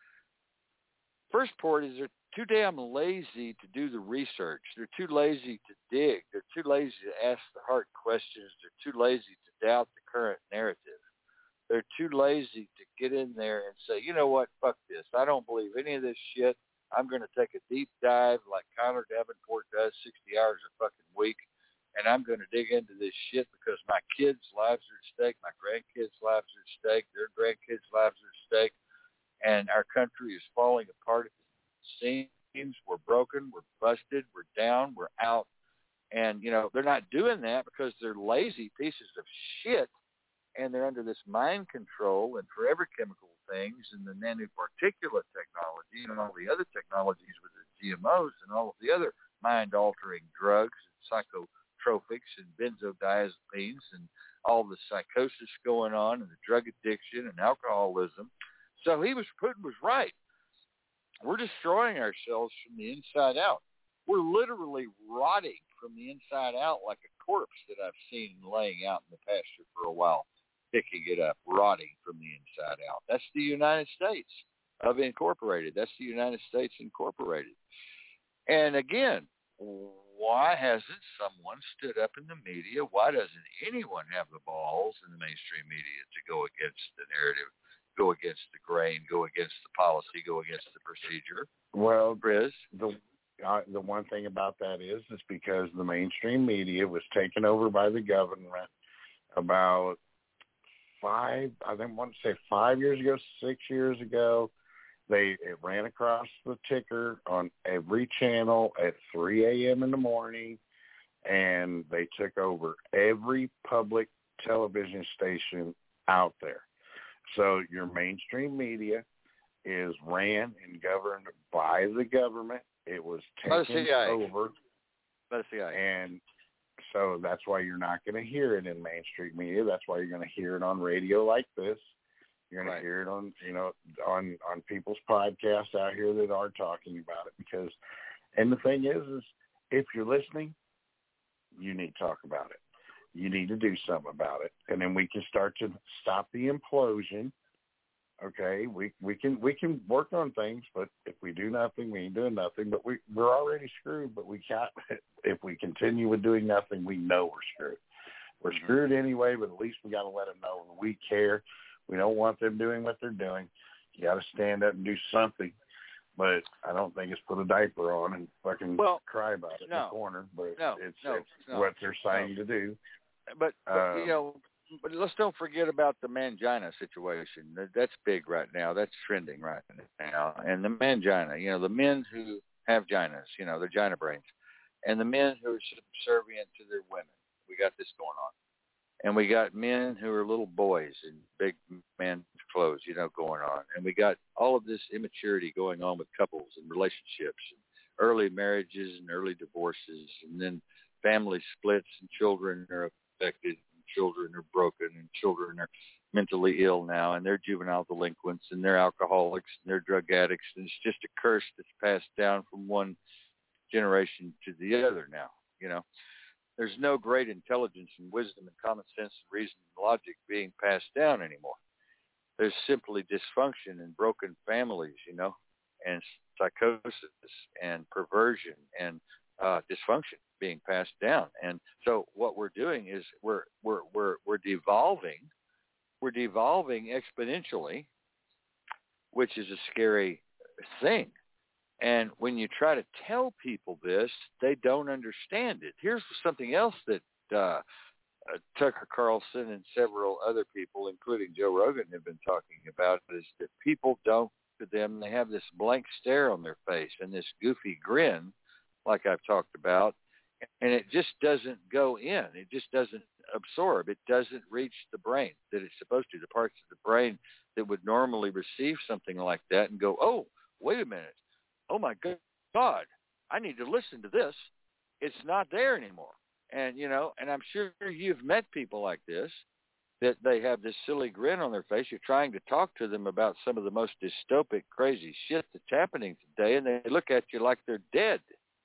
First part is they're too damn lazy to do the research. They're too lazy to dig. They're too lazy to ask the hard questions. They're too lazy to doubt the current narrative. They're too lazy to get in there and say, you know what, fuck this. I don't believe any of this shit. I'm going to take a deep dive like Connor Davenport does 60 hours a fucking week, and I'm going to dig into this shit because my kids' lives are at stake, my grandkids' lives are at stake, their grandkids' lives are at stake, and our country is falling apart at the seams. We're broken, we're busted, we're down, we're out. And, they're not doing that because they're lazy pieces of shit, and they're under this mind control and forever chemical things and the nanoparticulate technology and all the other technologies with the GMOs and all of the other mind-altering drugs and psychotropics and benzodiazepines and all the psychosis going on and the drug addiction and alcoholism. So Putin was right. We're destroying ourselves from the inside out. We're literally rotting from the inside out like a corpse that I've seen laying out in the pasture for a while, picking it up, rotting from the inside out. That's the United States of Incorporated. That's the United States Incorporated. And again, why hasn't someone stood up in the media? Why doesn't anyone have the balls in the mainstream media to go against the narrative, go against the grain, go against the policy, go against the procedure? Well, Chris? The one thing about that is because the mainstream media was taken over by the government about 5 years ago, 6 years ago. It ran across the ticker on every channel at 3 a.m. in the morning, and they took over every public television station out there. So your mainstream media is ran and governed by the government. It was taken over by the CIA. And so that's why you're not going to hear it in mainstream media. That's why you're going to hear it on radio like this. You're going to hear it on, on people's podcasts out here that are talking about it. And the thing is if you're listening, you need to talk about it. You need to do something about it. And then we can start to stop the implosion. Okay, we can work on things, but if we do nothing, we ain't doing nothing. But we're already screwed. But we can't. If we continue with doing nothing, we know we're screwed. We're screwed anyway. But at least we got to let them know we care. We don't want them doing what they're doing. You got to stand up and do something. But I don't think it's put a diaper on and fucking cry about it in the corner. But it's what they're saying to do. But but let's don't forget about the mangina situation. That's big right now. That's trending right now. And the mangina, the men who have ginas, the gina brains, and the men who are subservient to their women. We got this going on. And we got men who are little boys in big men's clothes, going on. And we got all of this immaturity going on with couples and relationships, and early marriages and early divorces, and then family splits, and children are affected, and children are broken, and children are mentally ill now, and they're juvenile delinquents, and they're alcoholics, and they're drug addicts. And it's just a curse that's passed down from one generation to the other now, There's no great intelligence and wisdom and common sense and reason and logic being passed down anymore. There's simply dysfunction and broken families, and psychosis and perversion and dysfunction being passed down. And so what we're doing is we're devolving. We're devolving exponentially, which is a scary thing. And when you try to tell people this, they don't understand it. Here's something else that Tucker Carlson and several other people, including Joe Rogan, have been talking about, is that people don't, to them, they have this blank stare on their face and this goofy grin, like I've talked about, and it just doesn't go in. It just doesn't absorb. It doesn't reach the brain that it's supposed to, the parts of the brain that would normally receive something like that and go, oh, wait a minute. Oh, my God, I need to listen to this. It's not there anymore. And, and I'm sure you've met people like this, that they have this silly grin on their face. You're trying to talk to them about some of the most dystopic, crazy shit that's happening today, and they look at you like they're dead.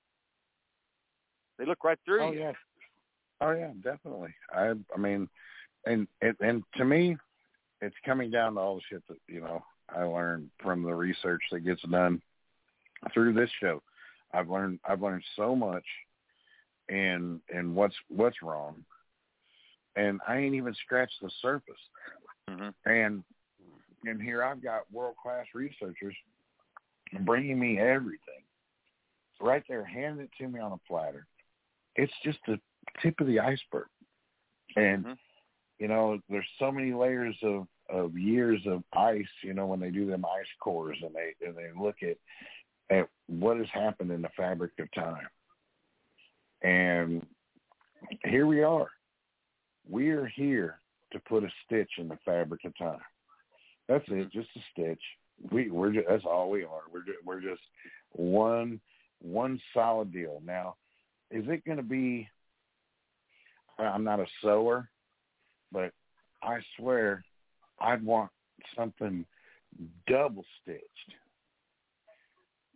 They look right through you. Yeah. Oh, yeah, definitely. I mean, and to me, it's coming down to all the shit that, I learned from the research that gets done through this show. I've learned so much in what's wrong, and I ain't even scratched the surface. Mm-hmm. And here I've got world-class researchers bringing me everything right there, handing it to me on a platter. It's just the tip of the iceberg, and there's so many layers of years of ice. When they do them ice cores and they look at what has happened in the fabric of time. And here we are. We are here to put a stitch in the fabric of time. That's it, just a stitch. We're just, that's all we are. We're just one solid deal. Now, is it going to be, I'm not a sewer, but I swear I'd want something double stitched.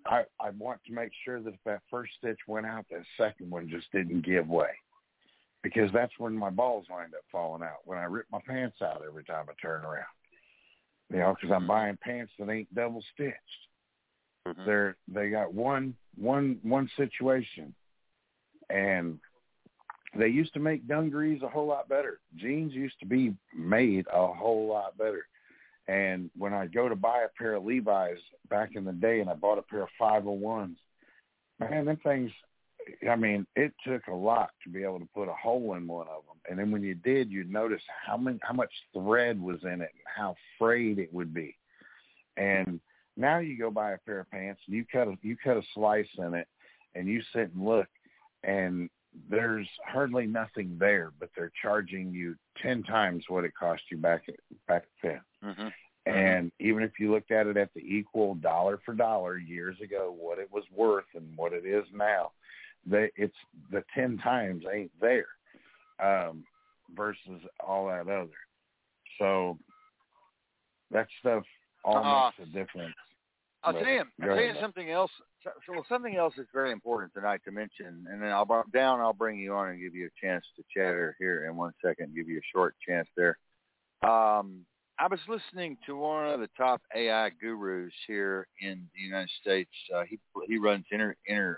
I want to make sure that if that first stitch went out, that second one just didn't give way. Because that's when my balls wind up falling out, when I rip my pants out every time I turn around. You know, because I'm buying pants that ain't double stitched. They got one situation, and they used to make dungarees a whole lot better. Jeans used to be made a whole lot better. And when I go to buy a pair of Levi's back in the day, and I bought a pair of 501s, man, them things, I mean, it took a lot to be able to put a hole in one of them. And then when you did, you'd notice how much thread was in it and how frayed it would be. And now you go buy a pair of pants, and you cut a slice in it, and you sit and look, and there's hardly nothing there, but they're charging you 10 times what it cost you back then. And even if you looked at it at the equal dollar for dollar years ago, what it was worth and what it is now, it's the 10 times ain't there versus all that other. So that stuff all makes a difference. I'll tell you something else. So something else that's very important tonight to mention, and then I'll bring you on and give you a chance to chat here in 1 second, give you a short chance there. I was listening to one of the top AI gurus here in the United States. He runs Interview,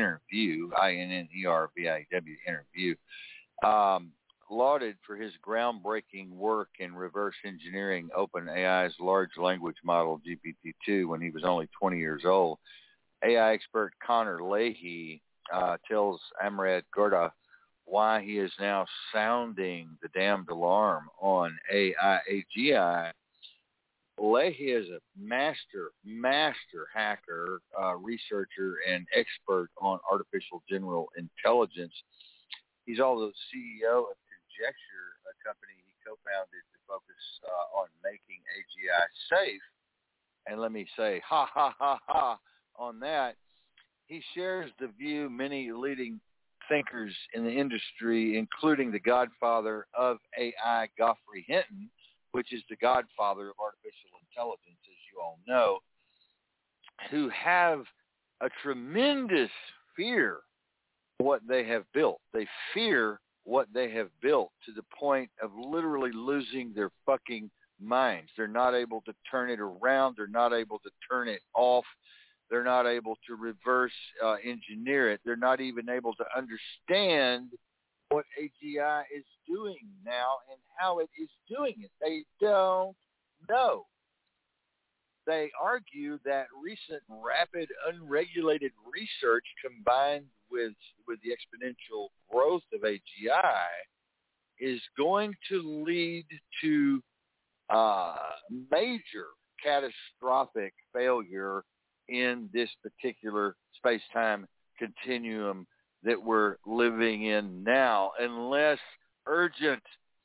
INNERVIW, Interview. Lauded for his groundbreaking work in reverse engineering OpenAI's large language model GPT-2 when he was only 20 years old. AI expert Connor Leahy tells Amrad Gurda why he is now sounding the damned alarm on AGI. Leahy is a master hacker, researcher, and expert on artificial general intelligence. He's also CEO of Conjecture, a company he co-founded to focus on making AGI safe. And let me say, ha, ha, ha, ha, on that. He shares the view many leading thinkers in the industry, including the godfather of AI, Geoffrey Hinton, which is the godfather of artificial intelligence, as you all know, who have a tremendous fear what they have built. They fear what they have built to the point of literally losing their fucking minds. They're not able to turn it around. They're not able to turn it off. They're not able to reverse engineer it. They're not even able to understand what AGI is doing now and how it is doing it. They don't know. They argue that recent rapid unregulated research combined with the exponential growth of AGI is going to lead to major catastrophic failure in this particular space-time continuum that we're living in now, unless urgent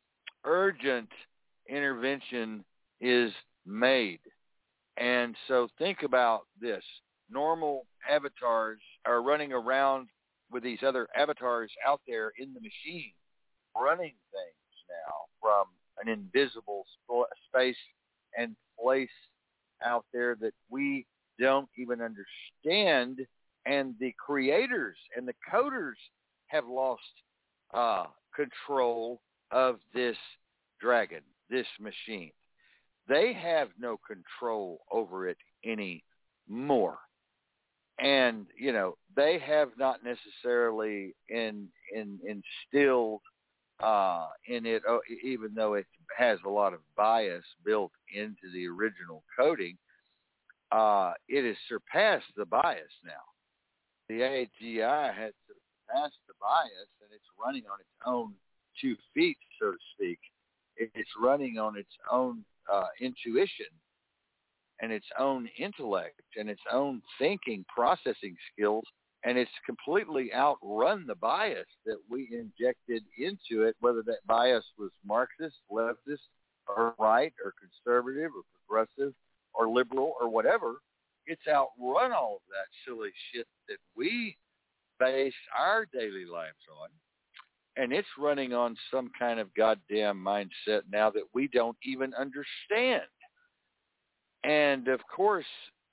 intervention is made. And so think about this. Normal avatars are running around with these other avatars out there in the machine, running things now from an invisible space and place out there that we don't even understand, and the creators and the coders have lost control of this dragon, this machine. They have no control over it anymore. And, you know, they have not necessarily instilled in it, even though it has a lot of bias built into the original coding, it has surpassed the bias now. The AGI has surpassed the bias, and it's running on its own 2 feet, so to speak. It's running on its own intuition and its own intellect and its own thinking, processing skills, and it's completely outrun the bias that we injected into it, whether that bias was Marxist, leftist, or right, or conservative, or progressive, or liberal, or whatever. It's outrun all of that silly shit that we base our daily lives on. And it's running on some kind of goddamn mindset now that we don't even understand. And, of course,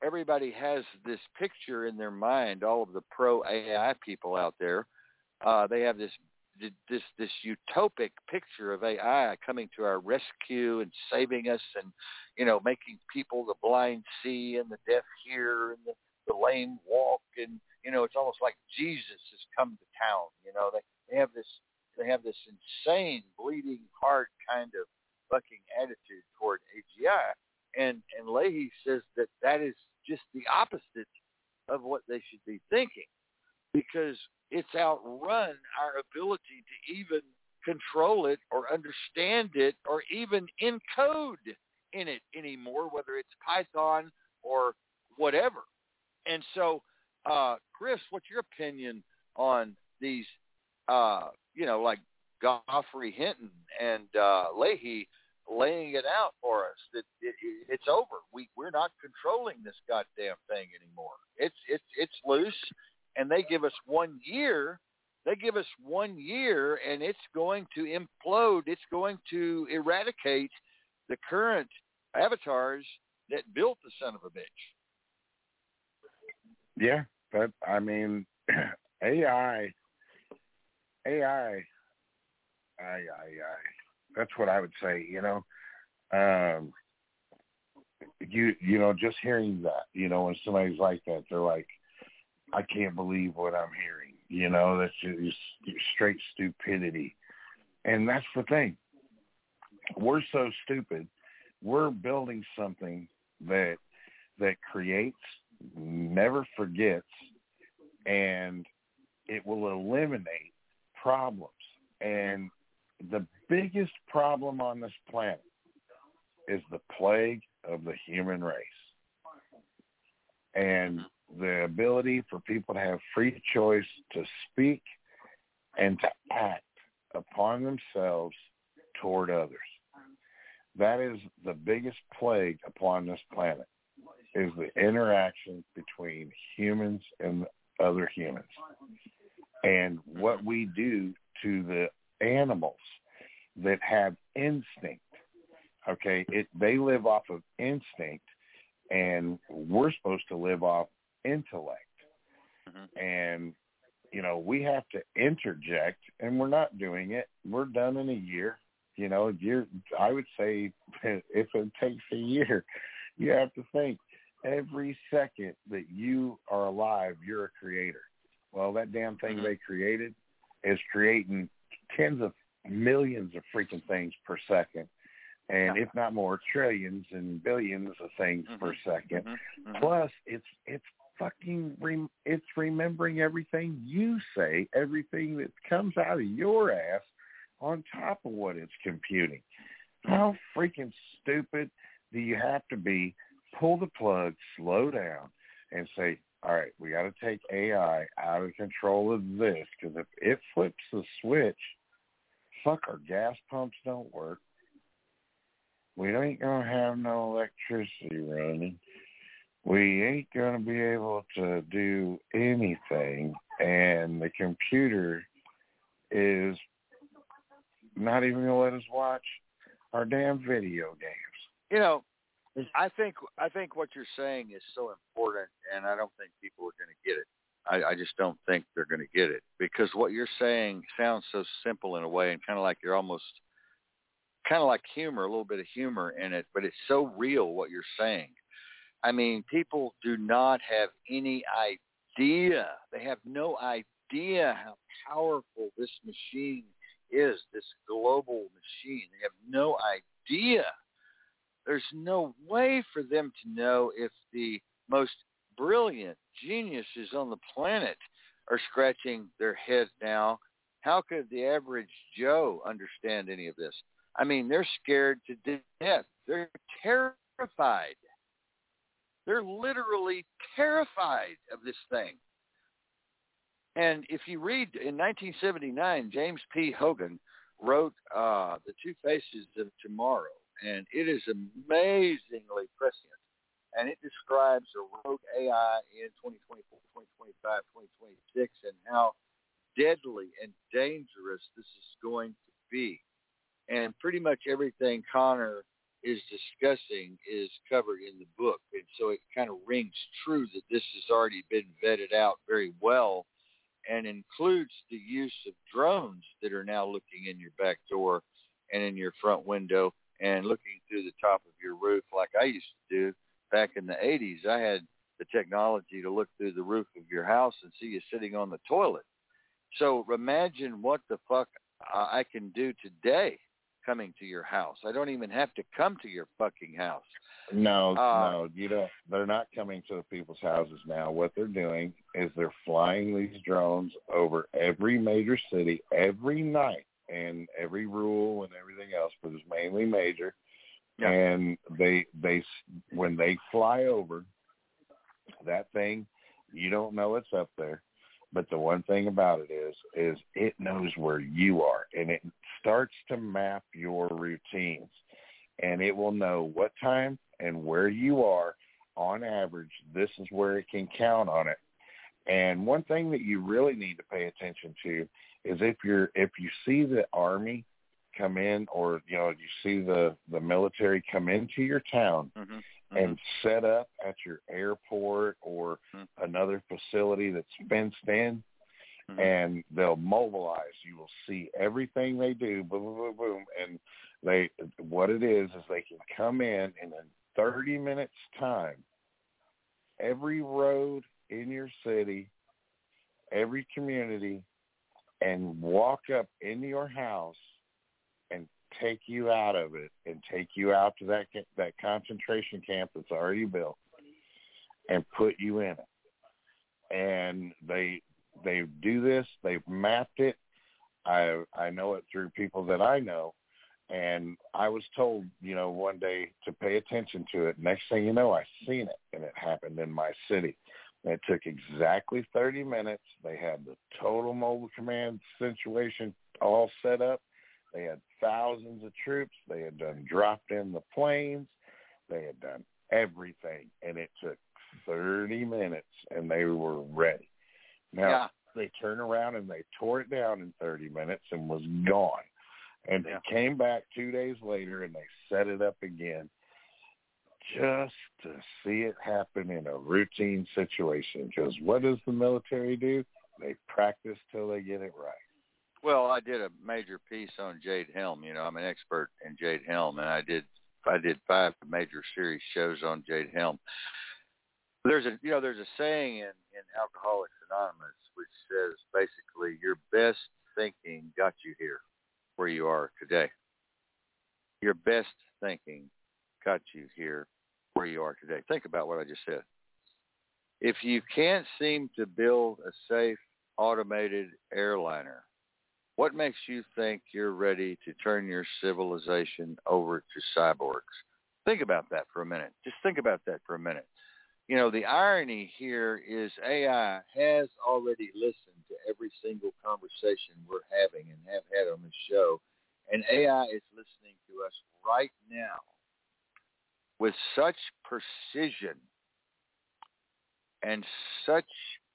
everybody has this picture in their mind. All of the pro AI people out there, they have this utopic picture of AI coming to our rescue and saving us, and making people, the blind see and the deaf hear and the lame walk, and it's almost like Jesus has come to town. They have this insane bleeding heart kind of fucking attitude toward AGI, and Leahy says that is just the opposite of what they should be thinking, because it's outrun our ability to even control it or understand it or even encode in it anymore, whether it's Python or whatever. And so, Chris, what's your opinion on these, like Goffrey Hinton and Leahy laying it out for us that it's over. We're not controlling this goddamn thing anymore. It's loose. And they give us 1 year. They give us 1 year, and it's going to implode. It's going to eradicate the current avatars that built the son of a bitch. Yeah, AI. That's what I would say. Just hearing that, when somebody's like that, they're like, I can't believe what I'm hearing. That's just straight stupidity. And that's the thing. We're so stupid. We're building something that creates, never forgets, and it will eliminate problems. And the biggest problem on this planet is the plague of the human race. And the ability for people to have free choice to speak and to act upon themselves toward others. That is the biggest plague upon this planet, is the interaction between humans and other humans. And what we do to the animals that have instinct, okay, they live off of instinct, and we're supposed to live off intellect. And we have to interject, and we're not doing it. We're done in a year. I would say if it takes a year, you have to think every second that you are alive, you're a creator. Well, that damn thing they created is creating tens of millions of freaking things per second. And if not more, trillions and billions of things per second. Plus, it's remembering everything you say, everything that comes out of your ass on top of what it's computing. How freaking stupid do you have to be? Pull the plug, slow down, and say, all right, we got to take AI out of control of this, because if it flips the switch, fuck, our gas pumps don't work. We ain't going to have no electricity running. We ain't going to be able to do anything. And the computer is not even going to let us watch our damn video games. I think what you're saying is so important, and I don't think people are going to get it. I just don't think they're going to get it, because what you're saying sounds so simple in a way, and kind of like you're almost kind of like humor, a little bit of humor in it, but it's so real what you're saying. I mean, people do not have any idea. They have no idea how powerful this machine is, this global machine. They have no idea. There's no way for them to know if the most brilliant geniuses on the planet are scratching their heads now. How could the average Joe understand any of this? I mean, they're scared to death. They're terrified. They're literally terrified of this thing. And if you read, in 1979, James P. Hogan wrote The Two Faces of Tomorrow, and it is amazingly prescient. And it describes a rogue AI in 2024, 2025, 2026, and how deadly and dangerous this is going to be. And pretty much everything Connor is discussing is covered in the book. And so it kind of rings true that this has already been vetted out very well and includes the use of drones that are now looking in your back door and in your front window and looking through the top of your roof like I used to do back in the 80s. I had the technology to look through the roof of your house and see you sitting on the toilet. So imagine what the fuck I can do today coming to your house. I don't even have to come to your fucking house. No, you don't. They're not coming to the people's houses now. What they're doing is they're flying these drones over every major city every night and every rural and everything else, but it's mainly major. Yeah. And they when they fly over that thing, you don't know it's up there. But the one thing about it is it knows where you are, and it starts to map your routines, and it will know what time and where you are on average. This is where it can count on it. And one thing that you really need to pay attention to is if you see the Army come in, or you see the military come into your town. Mm-hmm. And set up at your airport or another facility that's fenced in, and they'll mobilize. You will see everything they do, boom, boom, boom, boom. And what it is they can come in 30 minutes time, every road in your city, every community, and walk up into your house and take you out of it and take you out to that concentration camp that's already built and put you in it. And they do this. They've mapped it. I know it through people that I know. And I was told, one day to pay attention to it. Next thing you know, I seen it, and it happened in my city. And it took exactly 30 minutes. They had the total mobile command situation all set up. They had thousands of troops. They had dropped in the planes. They had done everything, and it took 30 minutes, and they were ready. Now, They turned around and they tore it down in 30 minutes and was gone. And they came back 2 days later, and they set it up again just to see it happen in a routine situation. Because what does the military do? They practice till they get it right. Well, I did a major piece on Jade Helm. I'm an expert in Jade Helm, and I did 5 major series shows on Jade Helm. There's a saying in Alcoholics Anonymous which says basically your best thinking got you here where you are today. Your best thinking got you here where you are today. Think about what I just said. If you can't seem to build a safe, automated airliner, what makes you think you're ready to turn your civilization over to cyborgs? Think about that for a minute. Just think about that for a minute. The irony here is AI has already listened to every single conversation we're having and have had on this show, and AI is listening to us right now with such precision and such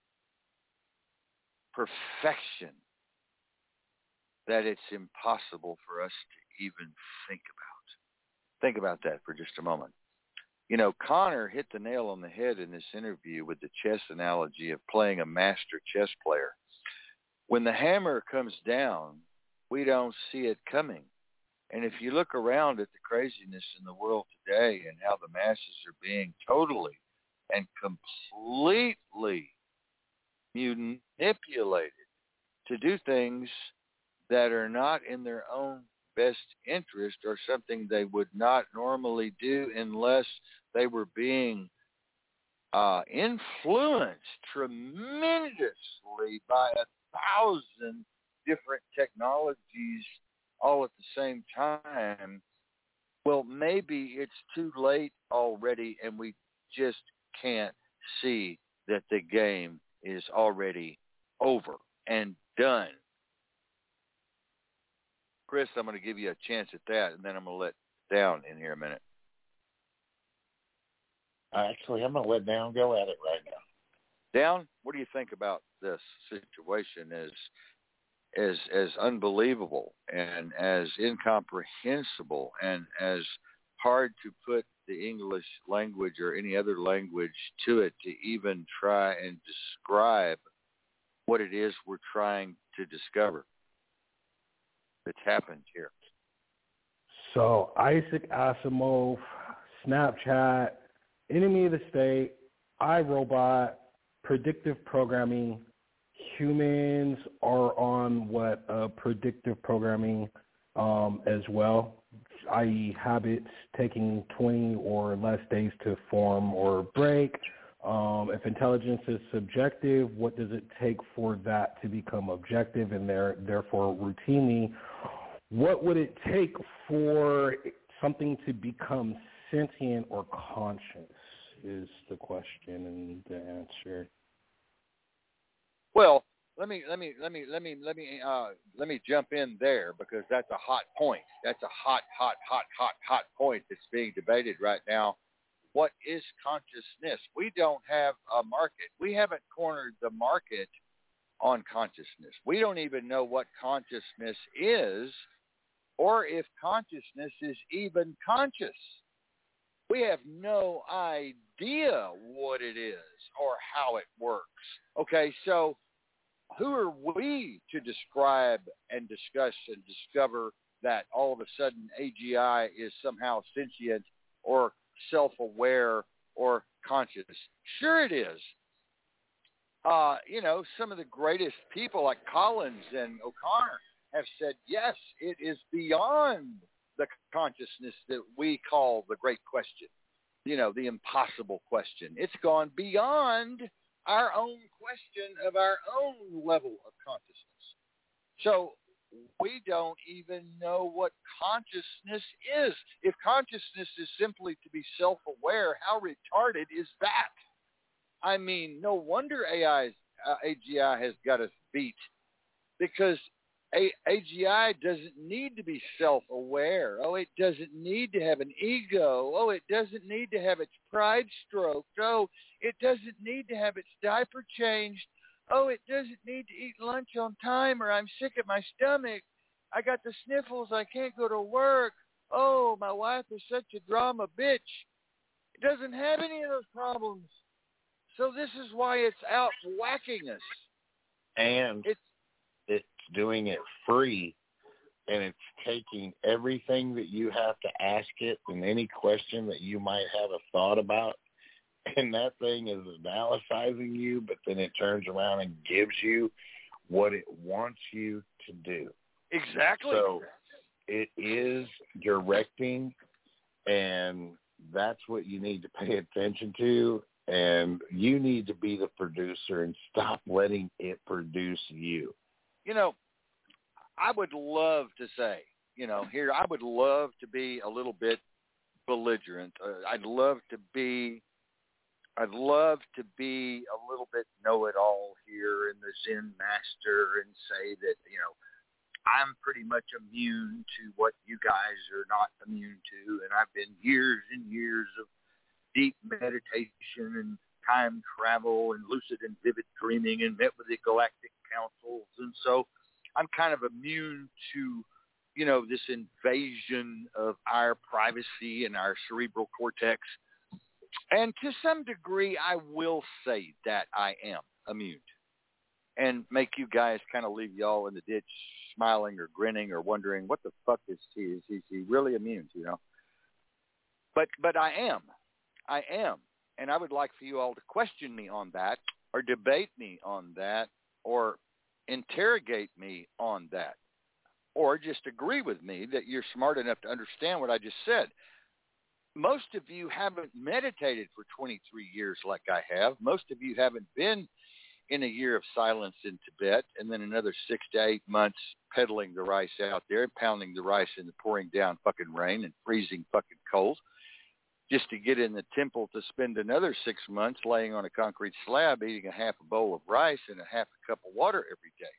perfection that it's impossible for us to even think about. Think about that for just a moment. Connor hit the nail on the head in this interview with the chess analogy of playing a master chess player. When the hammer comes down, we don't see it coming. And if you look around at the craziness in the world today and how the masses are being totally and completely manipulated to do things that are not in their own best interest or something they would not normally do unless they were being influenced tremendously by 1,000 different technologies all at the same time. Well, maybe it's too late already, and we just can't see that the game is already over and done. Chris, I'm going to give you a chance at that, and then I'm going to let Down in here a minute. Actually, I'm going to let Down go at it right now. Down, what do you think about this situation as unbelievable and as incomprehensible and as hard to put the English language or any other language to it to even try and describe what it is we're trying to discover that's happened here. So Isaac Asimov, Snapchat, Enemy of the State, iRobot, predictive programming. Humans are on predictive programming as well, i.e. habits taking 20 or less days to form or break. If intelligence is subjective, what does it take for that to become objective and therefore routinely? What would it take for something to become sentient or conscious is the question and the answer. Well, let me jump in there because that's a hot point. That's a hot point that's being debated right now. What is consciousness? We don't have a market. We haven't cornered the market on consciousness. We don't even know what consciousness is or if consciousness is even conscious. We have no idea what it is or how it works. Okay, so who are we to describe and discuss and discover that all of a sudden AGI is somehow sentient or self-aware or conscious? Sure it is. Some of the greatest people like Collins and O'Connor have said, yes, it is beyond the consciousness that we call the great question, the impossible question. It's gone beyond our own question of our own level of consciousness. So we don't even know what consciousness is. If consciousness is simply to be self-aware, how retarded is that? I mean, no wonder AGI has got us beat, because AGI doesn't need to be self-aware. Oh, it doesn't need to have an ego. Oh, it doesn't need to have its pride stroked. Oh, it doesn't need to have its diaper changed. Oh, it doesn't need to eat lunch on time, or I'm sick at my stomach. I got the sniffles. I can't go to work. Oh, my wife is such a drama bitch. It doesn't have any of those problems. So this is why it's out whacking us. And it's doing it free, and it's taking everything that you have to ask it and any question that you might have a thought about, and that thing is analyzing you, but then it turns around and gives you what it wants you to do. Exactly. So it is directing, and that's what you need to pay attention to, and you need to be the producer and stop letting it produce you. I would love to say, I would love to be a little bit belligerent. I'd love to be a little bit know-it-all here and the Zen master and say that, I'm pretty much immune to what you guys are not immune to. And I've been years and years of deep meditation and time travel and lucid and vivid dreaming and met with the galactic councils. And so I'm kind of immune to, this invasion of our privacy and our cerebral cortex. And to some degree, I will say that I am immune and make you guys kind of leave y'all in the ditch smiling or grinning or wondering, what the fuck is he? Is he really immune, But I am. And I would like for you all to question me on that or debate me on that or interrogate me on that, or just agree with me that you're smart enough to understand what I just said. Most of you haven't meditated for 23 years like I have. Most of you haven't been in a year of silence in Tibet and then another 6 to 8 months peddling the rice out there and pounding the rice in the pouring down fucking rain and freezing fucking cold, just to get in the temple to spend another 6 months laying on a concrete slab eating a half a bowl of rice and a half a cup of water every day.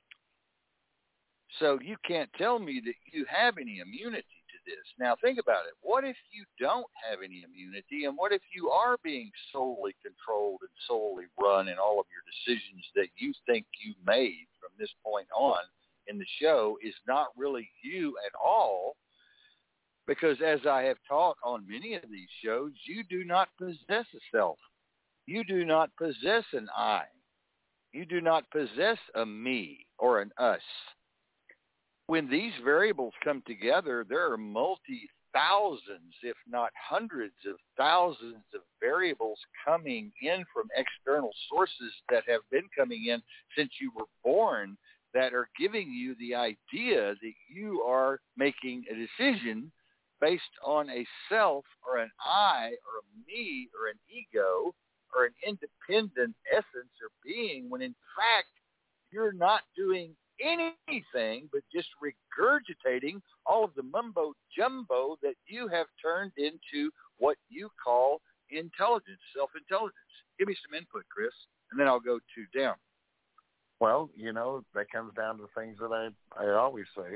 So you can't tell me that you have any immunity to this. Now think about it. What if you don't have any immunity, and what if you are being solely controlled and solely run in all of your decisions that you think you made from this point on in the show is not really you at all? Because as I have taught on many of these shows, you do not possess a self. You do not possess an I. You do not possess a me or an us. When these variables come together, there are multi-thousands, if not hundreds of thousands of variables coming in from external sources that have been coming in since you were born that are giving you the idea that you are making a decision based on a self or an I or a me or an ego or an independent essence or being, when in fact you're not doing anything but just regurgitating all of the mumbo jumbo that you have turned into what you call intelligence, self-intelligence. Give me some input, Chris, and then I'll go to down. Well, that comes down to things that I always say.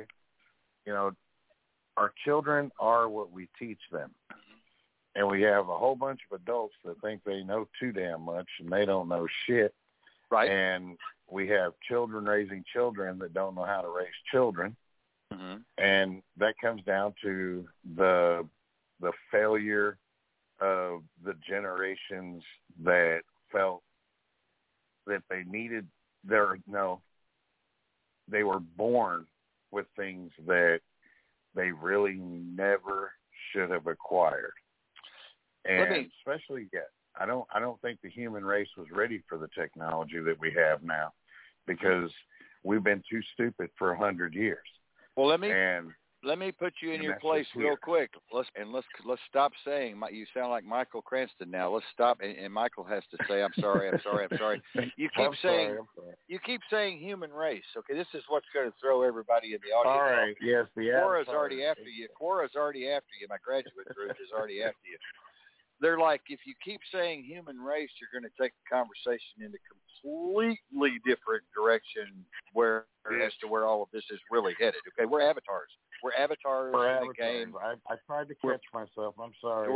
Our children are what we teach them. And we have a whole bunch of adults that think they know too damn much, and they don't know shit. Right. And we have children raising children that don't know how to raise children. Mm-hmm. And that comes down to the failure of the generations that felt that they needed they were born with things that they really never should have acquired. And especially yet, I don't think the human race was ready for the technology that we have now, because we've been too stupid for 100 years. Well, let me put you in your place real quick. Let's stop saying you sound like Michael Cranston now. Let's stop, and Michael has to say, "I'm sorry, I'm sorry, I'm sorry." You keep saying human race. Okay, this is what's going to throw everybody in the audience. All right, yes, Quora's already after you. My graduate group is already after you. They're like, if you keep saying human race, you're going to take the conversation in a completely different direction as to where all of this is really headed. Okay, we're avatars. We're avatars in the game. I tried to catch myself. I'm sorry.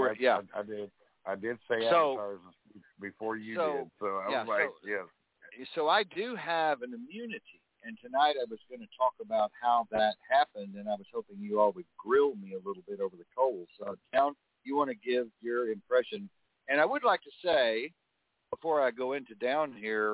I did say avatars before you did. So I was yes. So I do have an immunity. And tonight I was going to talk about how that happened, and I was hoping you all would grill me a little bit over the coals. Down, you want to give your impression. And I would like to say, before I go into down here,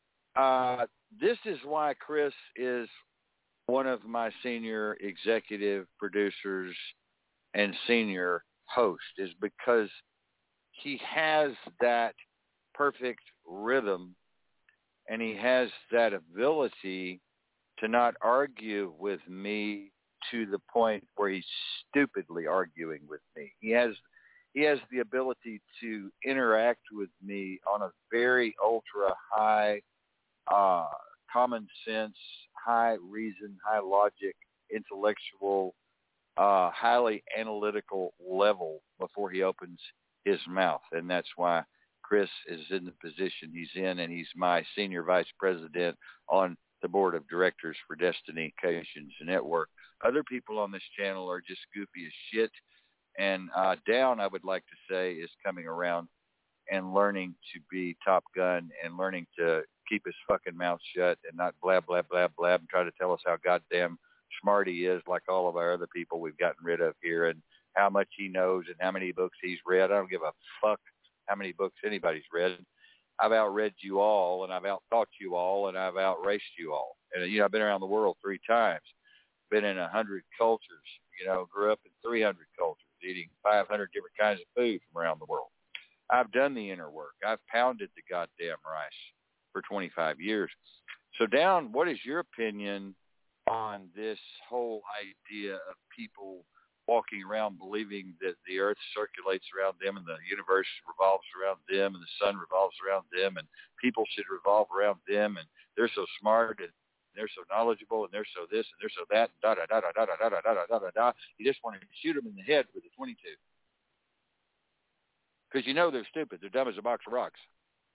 this is why Chris is one of my senior executive producers and senior host, is because he has that perfect rhythm, and he has that ability to not argue with me to the point where he's stupidly arguing with me. He has the ability to interact with me on a very ultra high common sense, high reason, high logic, intellectual, highly analytical level before he opens his mouth. And that's why Chris is in the position he's in, and he's my senior vice president on the board of directors for Destiny Communications Network. Other people on this channel are just goofy as shit. And Down, I would like to say, is coming around and learning to be Top Gun and learning to keep his fucking mouth shut and not blab, blab, blab, blab and try to tell us how goddamn smart he is, like all of our other people we've gotten rid of here, and how much he knows and how many books he's read. I don't give a fuck how many books anybody's read. I've outread you all, and I've outtaught you all, and I've outraced you all. And, I've been around the world 3 times, been in 100 cultures, grew up in 300 cultures, eating 500 different kinds of food from around the world. I've done the inner work. I've pounded the goddamn rice for 25 years. So, Down, what is your opinion on this whole idea of people walking around believing that the earth circulates around them and the universe revolves around them and the sun revolves around them and people should revolve around them and they're so smart and they're so knowledgeable and they're so this and they're so that and da-da-da-da-da-da-da-da-da-da-da. You just want to shoot them in the head with a 22. Because they're stupid. They're dumb as a box of rocks.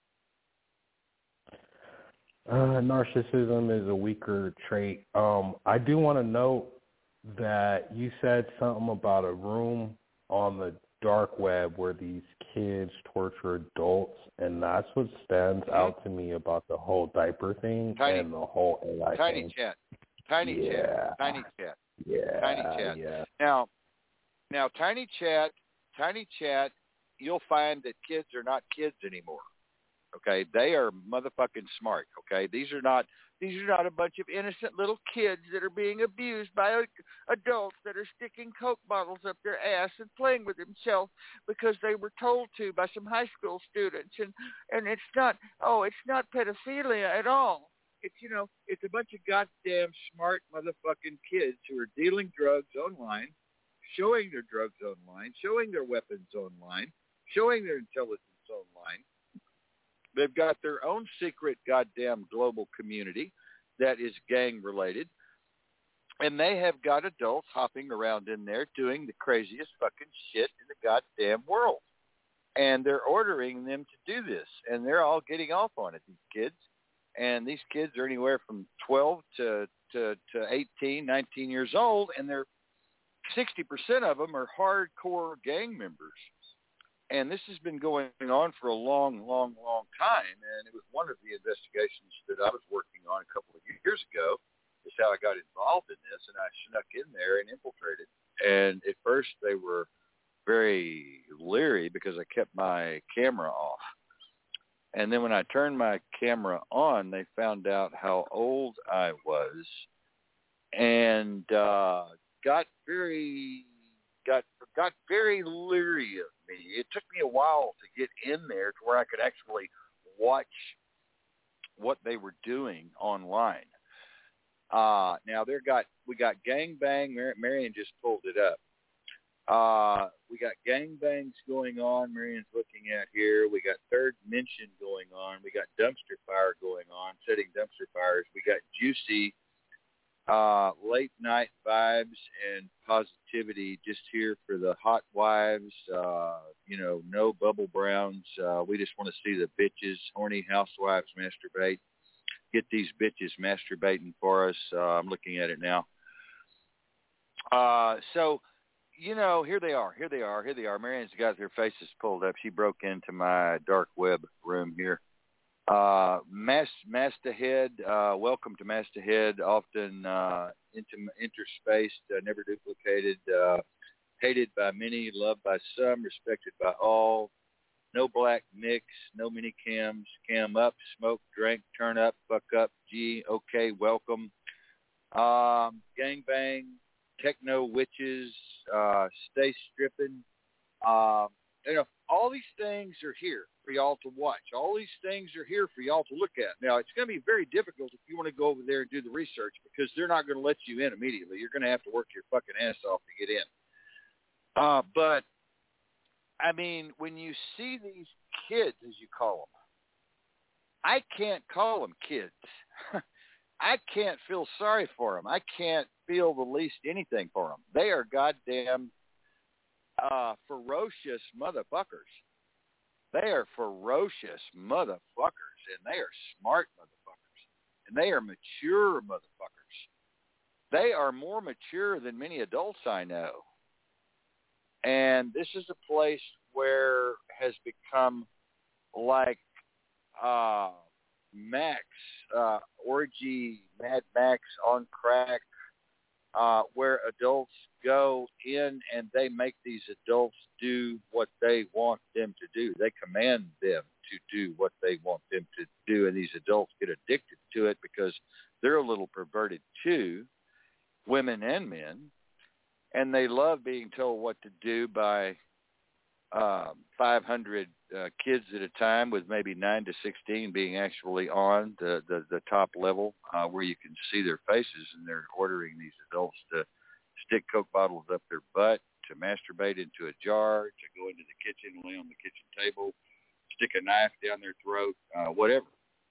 Narcissism is a weaker trait. I do want to note that you said something about a room on the dark web where these kids torture adults, and that's what stands out to me about the whole diaper thing and the whole AI Tiny thing. Chat. Tiny Chat. Yeah. Now, Now, Tiny Chat, you'll find that kids are not kids anymore. Okay, they are motherfucking smart. Okay, these are not a bunch of innocent little kids that are being abused by adults that are sticking Coke bottles up their ass and playing with themselves because they were told to by some high school students. And it's not pedophilia at all. It's it's a bunch of goddamn smart motherfucking kids who are dealing drugs online, showing their drugs online, showing their weapons online, showing their intelligence online. They've got their own secret goddamn global community that is gang-related. And they have got adults hopping around in there doing the craziest fucking shit in the goddamn world. And they're ordering them to do this. And they're all getting off on it, these kids. And these kids are anywhere from 12 to 18, 19 years old. And they're 60% of them are hardcore gang members. And this has been going on for a long, long, long time. And it was one of the investigations that I was working on a couple of years ago, is how I got involved in this. And I snuck in there and infiltrated. And at first they were very leery because I kept my camera off. And then when I turned my camera on, they found out how old I was and got very leery of me. It took me a while to get in there to where I could actually watch what they were doing online. Now we got gangbang. Marion just pulled it up. We got gangbangs going on. Marion's looking at here. We got third mention going on. We got dumpster fire going on, setting dumpster fires. We got juicy late night vibes and positivity just here for the hot wives, no bubble browns. We just want to see the bitches, horny housewives masturbate. Get these bitches masturbating for us. I'm looking at it now. So, here they are. Marion's got their faces pulled up. She broke into my dark web room here. Mastahead, welcome to Mastahead, often interspaced, never duplicated, hated by many, loved by some, respected by all. No black mix, no mini cams, cam up, smoke, drink, turn up, fuck up, G, okay, welcome. Gangbang, techno witches, stay stripping. All these things are here for y'all to watch. All these things are here for y'all to look at. Now, it's going to be very difficult if you want to go over there and do the research because they're not going to let you in immediately. You're going to have to work your fucking ass off to get in. But, I mean, when you see these kids, as you call them, I can't call them kids. I can't feel sorry for them. I can't feel the least anything for them. They are goddamn ferocious motherfuckers. They are ferocious motherfuckers, and they are smart motherfuckers, and they are mature motherfuckers. They are more mature than many adults I know. And this is a place where has become like Max, orgy, Mad Max on crack, where adults go in and they make these adults do what they want them to do. They command them to do what they want them to do, and these adults get addicted to it because they're a little perverted too, women and men, and they love being told what to do by 500 kids at a time, with maybe 9 to 16 being actually on the top level where you can see their faces, and they're ordering these adults to stick Coke bottles up their butt, to masturbate into a jar, to go into the kitchen, lay on the kitchen table, stick a knife down their throat, whatever.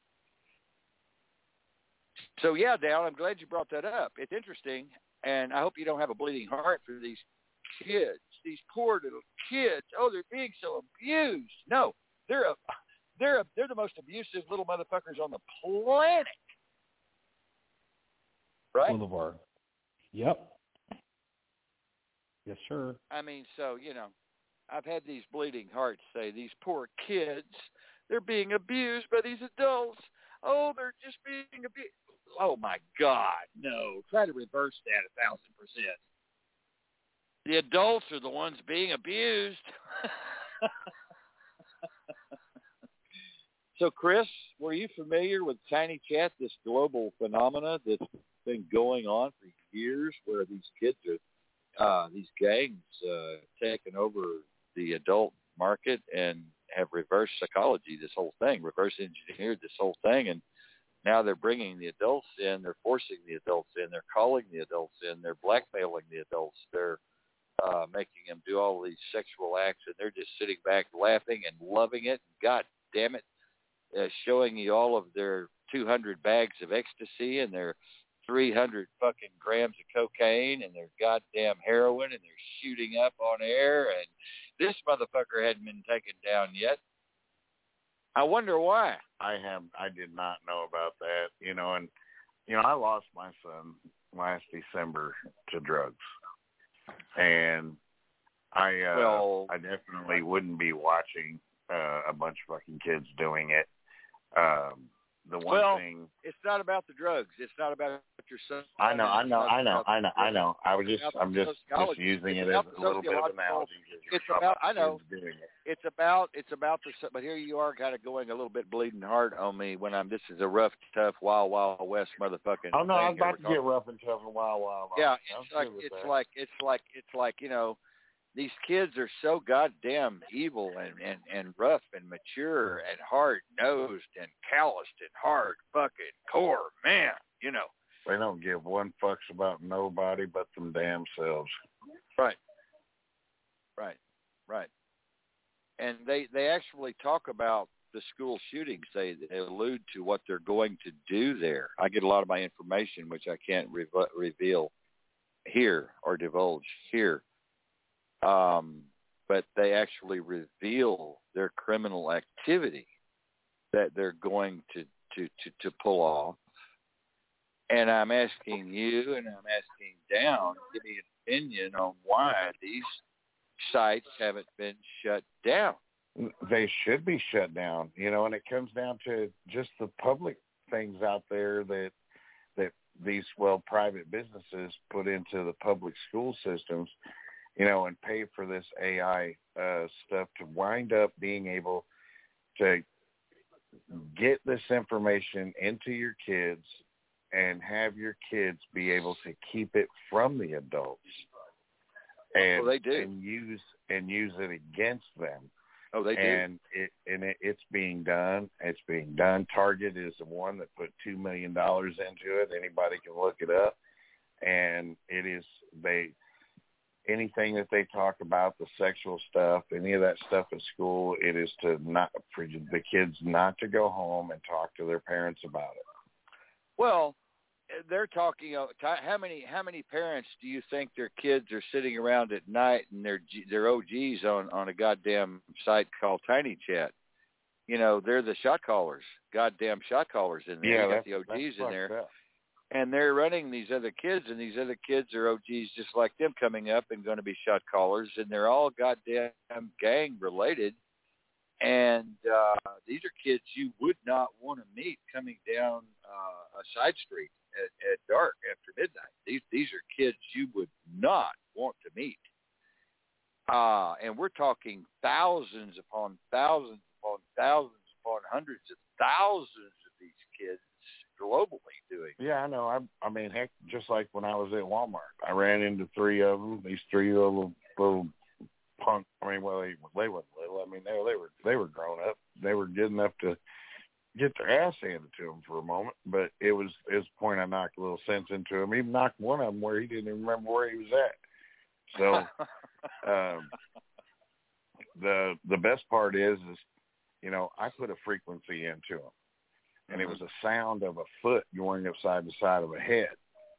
So, yeah, Dal, I'm glad you brought that up. It's interesting, and I hope you don't have a bleeding heart for these kids, these poor little kids. Oh, they're being so abused. No, they're the most abusive little motherfuckers on the planet. Right? Boulevard. Yep. Yes, sir. I mean, so, I've had these bleeding hearts say, these poor kids, they're being abused by these adults. Oh, they're just being abused. Oh, my God, no. Try to reverse that 1,000%. The adults are the ones being abused. So, Chris, were you familiar with Tiny Chat, this global phenomena that's been going on for years, where these kids are, these gangs, taking over the adult market and have reverse psychology, this whole thing, reverse engineered this whole thing, and now they're bringing the adults in, they're forcing the adults in, they're calling the adults in, they're blackmailing the adults, they're making them do all these sexual acts, and they're just sitting back laughing and loving it. God damn it, showing you all of their 200 bags of ecstasy and their 300 fucking grams of cocaine and their goddamn heroin, and they're shooting up on air, and this motherfucker hadn't been taken down yet. I wonder why. I did not know about that, and I lost my son last December to drugs, and I definitely wouldn't be watching a bunch of fucking kids doing it. The one thing, it's not about the drugs. It's not about your son. I know. I'm just using it as a little bit of analogy. It's about. I know. It's about the. But here you are, kind of going a little bit bleeding hard on me when I'm. This is a rough, tough, wild, wild west motherfucking. Oh no, I'm about to get rough and tough and wild, wild. Yeah, it's like these kids are so goddamn evil and rough and mature and hard-nosed and calloused and hard fucking core, man, They don't give one fucks about nobody but them damn selves. Right. And they actually talk about the school shootings. They allude to what they're going to do there. I get a lot of my information, which I can't reveal here or divulge here. But they actually reveal their criminal activity that they're going to pull off. And I'm asking you, and I'm asking Down, give me an opinion on why these sites haven't been shut down. They should be shut down, and it comes down to just the public things out there that these, private businesses put into the public school systems, and pay for this AI stuff to wind up being able to get this information into your kids and have your kids be able to keep it from the adults and they do. and use it against them. Oh, they do. And it's being done. It's being done. Target is the one that put $2 million into it. Anybody can look it up, and it is anything that they talk about, the sexual stuff, any of that stuff at school, it is for the kids not to go home and talk to their parents about it. Well, they're talking. How many parents do you think their kids are sitting around at night and they're OGs on a goddamn site called Tiny Chat? They're the shot callers, goddamn shot callers in there. Yeah, you got the OGs in there. Up. And they're running these other kids, and these other kids are OGs just like them coming up and going to be shot callers, and they're all goddamn gang related. And these are kids you would not want to meet coming down a side street at dark after midnight. These are kids you would not want to meet. And we're talking thousands upon thousands upon thousands upon hundreds of thousands of these kids globally doing. Yeah, I know. I mean, heck, just like when I was at Walmart, I ran into three of them. These three little punk. I mean, well, they weren't little. I mean, they were grown up. They were good enough to get their ass handed to them for a moment. But it was a point I knocked a little sense into him. Even knocked one of them where he didn't even remember where he was at. So the best part is I put a frequency into them. And it was a sound of a foot going upside the side of a head.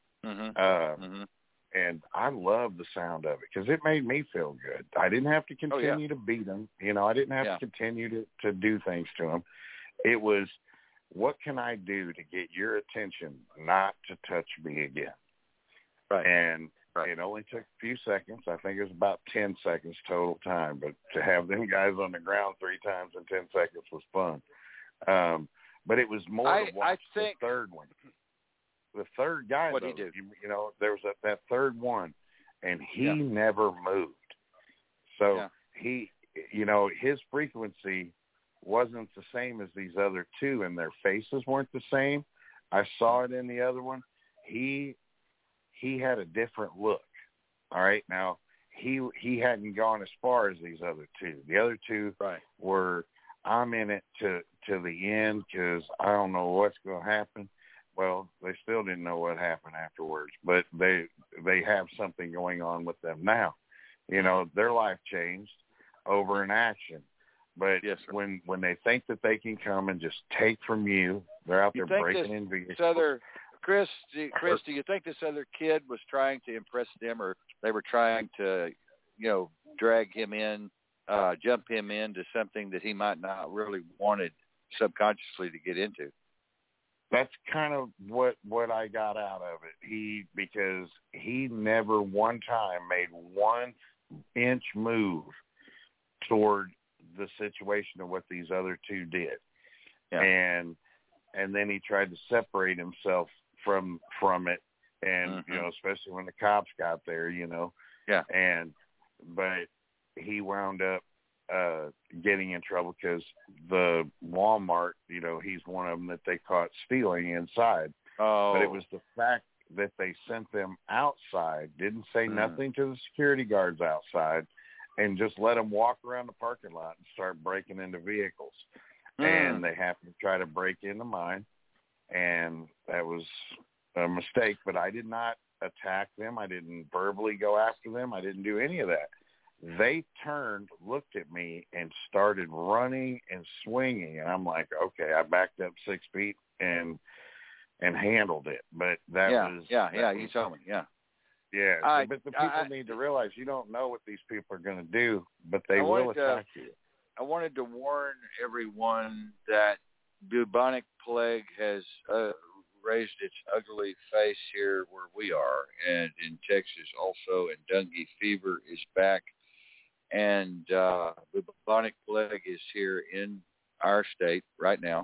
And I loved the sound of it because it made me feel good. I didn't have to continue to beat them. I didn't have to continue to do things to them. It was, what can I do to get your attention not to touch me again? Right. And it only took a few seconds. I think it was about 10 seconds total time. But to have them guys on the ground 3 times in 10 seconds was fun. But it was more to watch the third one. The third guy, what did he do? There was that third one. and he never moved. So he, his frequency wasn't the same as these other two, and their faces weren't the same. I saw it in the other one. He had a different look. All right. Now, he hadn't gone as far as these other two. The other two were, I'm in it to the end because I don't know what's going to happen. Well, they still didn't know what happened afterwards, but they have something going on with them now. Their life changed over an action. But when they think that they can come and just take from you, they're out there breaking in vehicles. Chris, do you think this other kid was trying to impress them, or they were trying to, drag him in, jump him into something that he might not really wanted subconsciously to get into? That's kind of what I got out of it. Because he never one time made 1 inch move toward the situation of what these other two did. Yeah. And then he tried to separate himself from it. And, especially when the cops got there, Yeah. But he wound up getting in trouble because the Walmart, he's one of them that they caught stealing inside. Oh. But it was the fact that they sent them outside, didn't say nothing to the security guards outside, and just let them walk around the parking lot and start breaking into vehicles. And they happened to try to break into mine, and that was a mistake. But I did not attack them. I didn't verbally go after them. I didn't do any of that. They turned, looked at me, and started running and swinging. And I'm like, okay, I backed up 6 feet and handled it. But that was... you told me, Yeah, but the people need to realize you don't know what these people are going to do, but they will attack you. I wanted to warn everyone that bubonic plague has raised its ugly face here where we are, and in Texas also, and dengue fever is back. And bubonic plague is here in our state right now.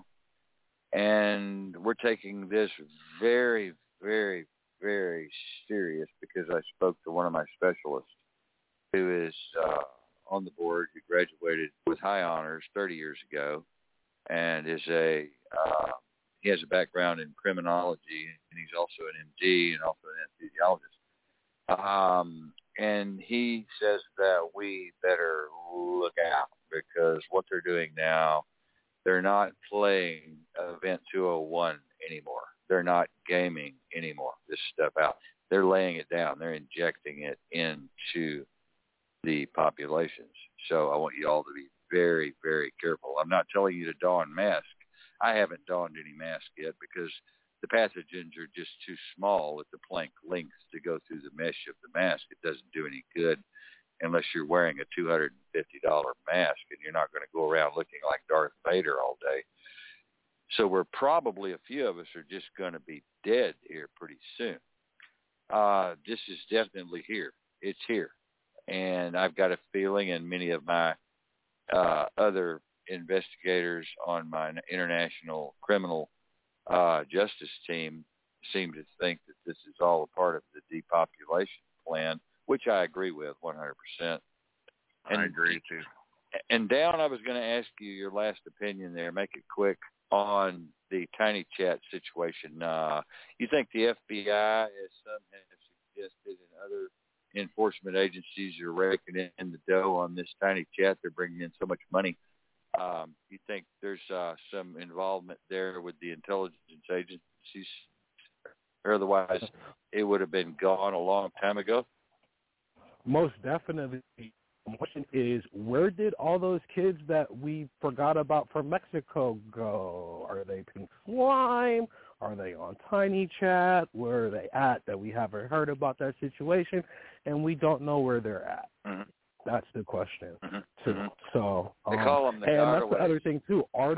And we're taking this very, very, very serious because I spoke to one of my specialists who is on the board, who graduated with high honors 30 years ago, and is he has a background in criminology, and he's also an MD and also an anesthesiologist. And he says that we better look out because what they're doing now, they're not playing Event 201 anymore. They're not gaming anymore, this stuff out. They're laying it down. They're injecting it into the populations. So I want you all to be very, very careful. I'm not telling you to don masks. I haven't donned any mask yet because the pathogens are just too small at the Planck length to go through the mesh of the mask. It doesn't do any good unless you're wearing a $250 mask, and you're not going to go around looking like Darth Vader all day. So we're probably, a few of us are just going to be dead here pretty soon. This is definitely here. It's here. And I've got a feeling, and many of my other investigators on my international criminal justice team seem to think that this is all a part of the depopulation plan, which I agree with 100%. I agree, too. And Down, I was going to ask you your last opinion there. Make it quick on the Tiny Chat situation. You think the FBI, as some have suggested, and other enforcement agencies are raking in the dough on this Tiny Chat? They're bringing in so much money. You think there's some involvement there with the intelligence agencies? Or otherwise, it would have been gone a long time ago? Most definitely. The question is, where did all those kids that we forgot about from Mexico go? Are they Pink Slime? Are they on Tiny Chat? Where are they at that we haven't heard about that situation? And we don't know where they're at. Mm-hmm. That's the question, too. Mm-hmm. So, they call them the and that's the other thing, too. Are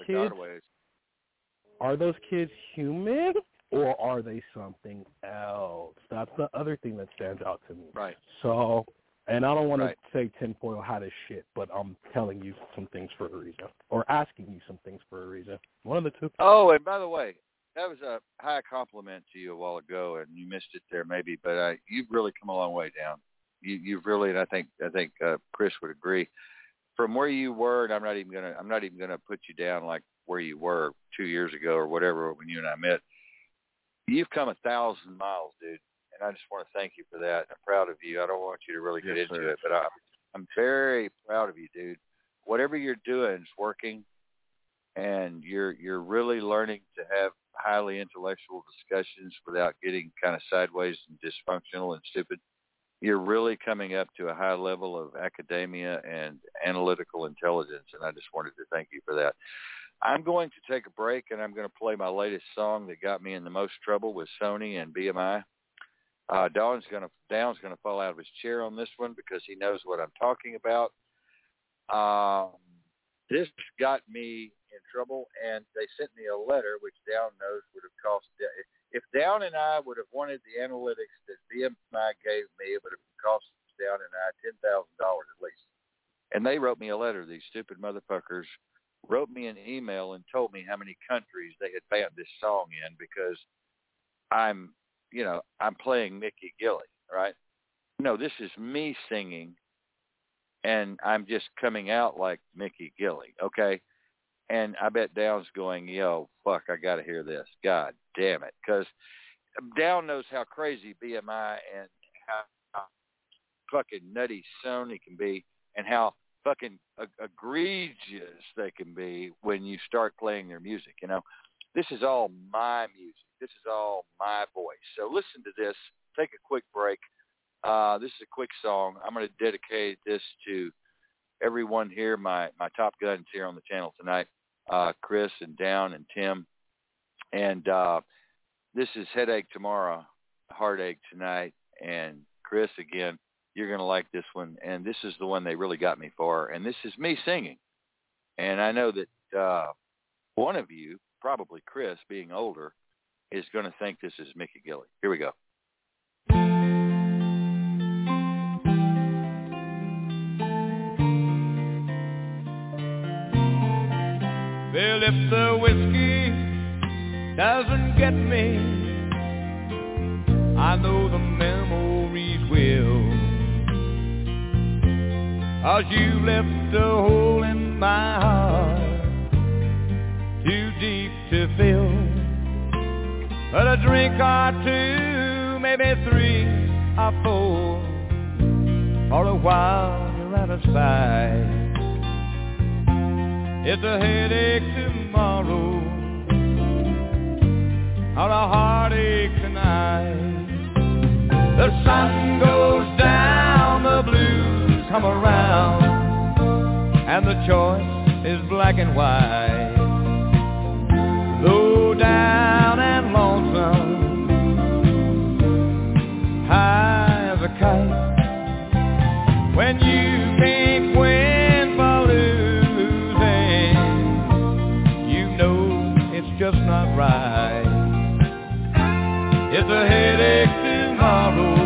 those kids human, or are they something else? That's the other thing that stands out to me. Right. So, and I don't want to say tinfoil hat is shit, but I'm telling you some things for a reason, or asking you some things for a reason. One of the two. Oh, and by the way, that was a high compliment to you a while ago, and you missed it there maybe, but you've really come a long way down. You've really, and I think Chris would agree. From where you were, and I'm not even gonna put you down like where you were 2 years ago or whatever when you and I met. You've come 1,000 miles, dude, and I just want to thank you for that. I'm proud of you. I don't want you to really get into it, but I'm very proud of you, dude. Whatever you're doing is working, and you're really learning to have highly intellectual discussions without getting kind of sideways and dysfunctional and stupid. You're really coming up to a high level of academia and analytical intelligence, and I just wanted to thank you for that. I'm going to take a break, and I'm going to play my latest song that got me in the most trouble with Sony and BMI. Down's going to fall out of his chair on this one because he knows what I'm talking about. This got me in trouble, and they sent me a letter, which Down knows would have cost. If Down and I would have wanted the analytics that BMI gave me, it would have cost Down and I $10,000 at least. And they wrote me a letter. These stupid motherfuckers wrote me an email and told me how many countries they had banned this song in because I'm playing Mickey Gilley, right? No, this is me singing, and I'm just coming out like Mickey Gilley, okay? And I bet Down's going, yo, fuck, I got to hear this. God damn it. Because Down knows how crazy BMI and how fucking nutty Sony can be and how fucking egregious they can be when you start playing their music, you know. This is all my music. This is all my voice. So listen to this. Take a quick break. This is a quick song. I'm going to dedicate this to everyone here, my top guns here on the channel tonight, Chris and Down and Tim. And this is Headache Tomorrow, Heartache Tonight. And Chris, again, you're going to like this one. And this is the one they really got me for. And this is me singing. And I know that one of you, probably Chris, being older, is going to think this is Mickey Gilley. Here we go. Well, if the whiskey doesn't get me, I know the memories will. 'Cause you left a hole in my heart too deep to fill. But a drink or two, maybe 3 or 4, for a while you're out of sight. It's a headache tomorrow, or a heartache tonight. The sun goes down, the blues come around, and the choice is black and white. Low down and lonesome, high as a kite. When you can't win for losing, you know it's just not right. It's a headache tomorrow,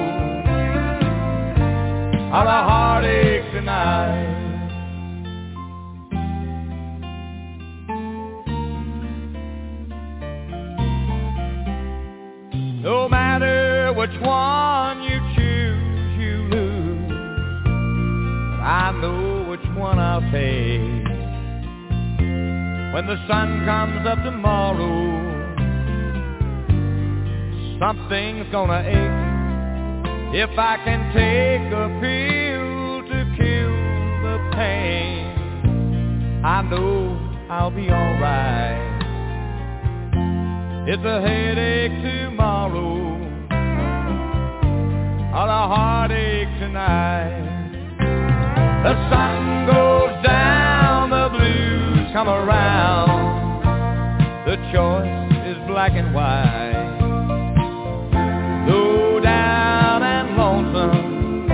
or a heartache tonight. No matter which one you choose, you lose. But I know which one I'll take. When the sun comes up tomorrow, something's gonna ache. If I can take a pill to kill the pain, I know I'll be alright. It's a headache tomorrow, or a heartache tonight. The sun goes down, the blues come around. The choice is black and white. Low down and lonesome,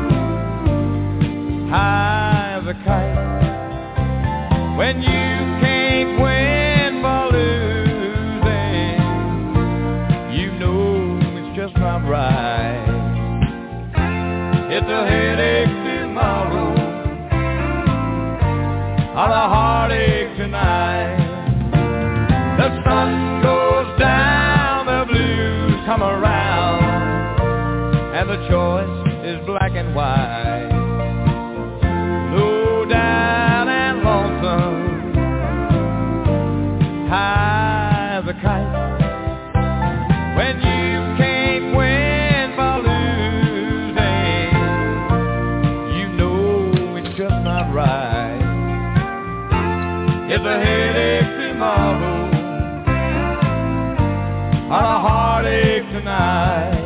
high as a kite. When you can't win for losing, you know it's just not right. It's a headache tomorrow, or a heartache tonight. The sun goes down, black and white, low down and lonesome, high as a kite. When you can't win for losing, you know it's just not right. It's a headache tomorrow, on a heartache tonight.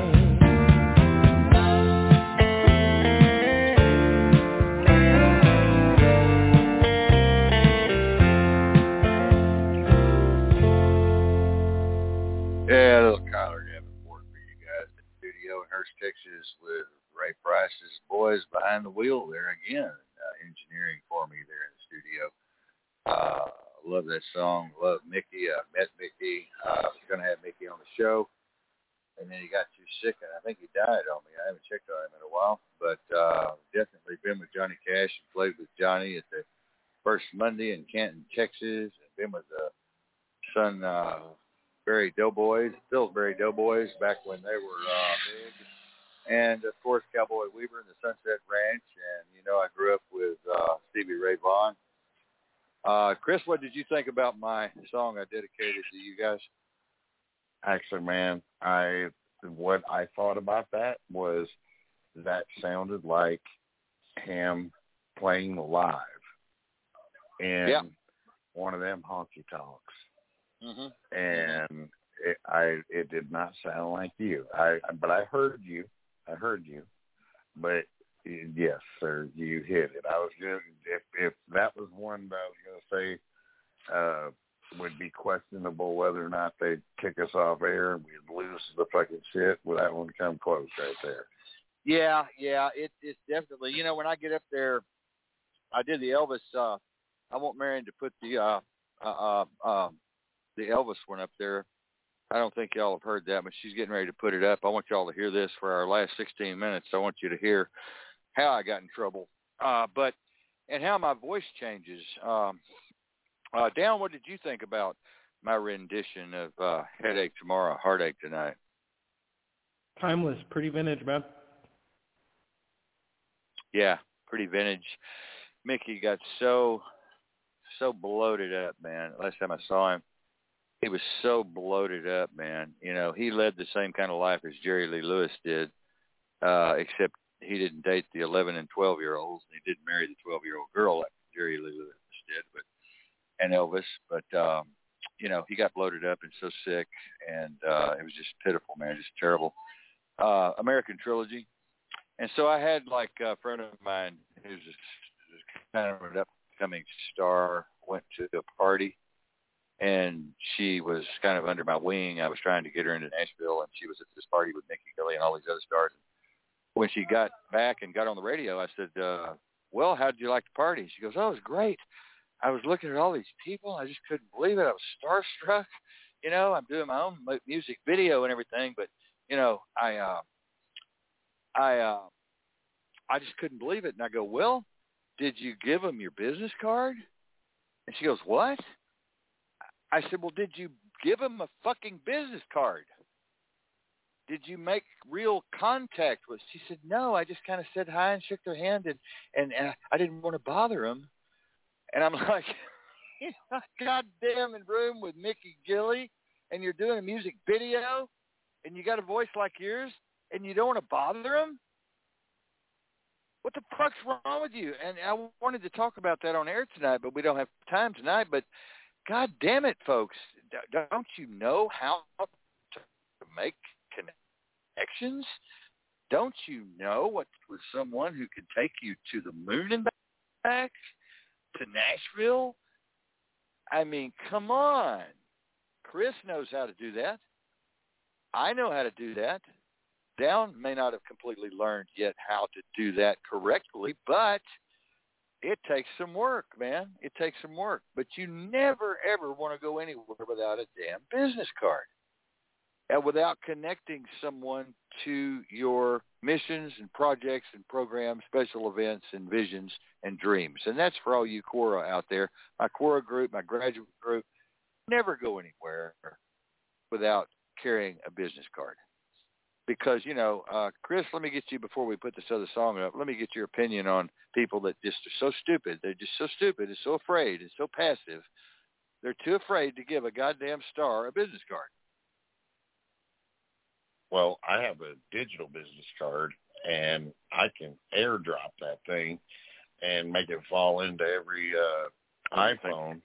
Yeah, little Kyler Davenport for you guys in the studio in Hurst, Texas, with Ray Price's boys behind the wheel there again, engineering for me there in the studio. Love that song. Love Mickey. I met Mickey. I was going to have Mickey on the show, and then he got too sick, and I think he died on me. I haven't checked on him in a while, but definitely been with Johnny Cash and played with Johnny at the First Monday in Canton, Texas, and been with the son Pillsbury Doughboys back when they were big. And, of course, Cowboy Weaver and the Sunset Ranch. And, you know, I grew up with Stevie Ray Vaughan. Chris, what did you think about my song I dedicated to you guys? Actually, man, what I thought about that was that sounded like him playing live in one of them honky tonks. Mm-hmm. And it did not sound like you. But I heard you. But yes, sir, you hit it. I was good. If that was one that I was going to say would be questionable whether or not they'd kick us off air and we'd lose the fucking shit, well, that one come close right there. Yeah, it's definitely. You know, when I get up there, I did the Elvis. I want Marion to put the Elvis one up there. I don't think y'all have heard that, but she's getting ready to put it up. I want y'all to hear this for our last 16 minutes. I want you to hear how I got in trouble, and how my voice changes. Dan, what did you think about my rendition of Headache Tomorrow, Heartache Tonight? Timeless, pretty vintage, man. Yeah, pretty vintage. Mickey got so bloated up, man. Last time I saw him, he was so bloated up, man. You know, he led the same kind of life as Jerry Lee Lewis did, except he didn't date the 11 and 12-year-olds. And he didn't marry the 12-year-old girl like Jerry Lee Lewis did, and Elvis. But, you know, he got bloated up and so sick, and it was just pitiful, man, just terrible. American Trilogy. And so I had, like, a friend of mine who's kind of an upcoming star, went to a party, and she was kind of under my wing. I was trying to get her into Nashville, and she was at this party with Mickey Gilley and all these other stars. When she got back and got on the radio, I said, well, how did you like the party? She goes, oh, it was great. I was looking at all these people. I just couldn't believe it. I was starstruck. You know, I'm doing my own music video and everything, but, you know, I just couldn't believe it. And I go, well, did you give them your business card? And she goes, what? I said, well, did you give them a fucking business card? Did you make real contact with? She said, no, I just kind of said hi and shook their hand, and I didn't want to bother them. And I'm like, goddamn in room with Mickey Gilley, and you're doing a music video, and you got a voice like yours, and you don't want to bother them? What the fuck's wrong with you? And I wanted to talk about that on air tonight, but we don't have time tonight. But God damn it, folks, don't you know how to make connections? Don't you know what with someone who could take you to the moon and back, to Nashville? I mean, come on. Chris knows how to do that. I know how to do that. Down may not have completely learned yet how to do that correctly, but it takes some work, man. It takes some work. But you never, ever want to go anywhere without a damn business card and without connecting someone to your missions and projects and programs, special events and visions and dreams. And that's for all you Quora out there. My Quora group, my graduate group, never go anywhere without carrying a business card. because, Chris, let me get you, before we put this other song up, let me get your opinion on people that just are so stupid. They're just so stupid and so afraid and so passive. They're too afraid to give a goddamn star a business card. Well, I have a digital business card, and I can airdrop that thing and make it fall into every iPhone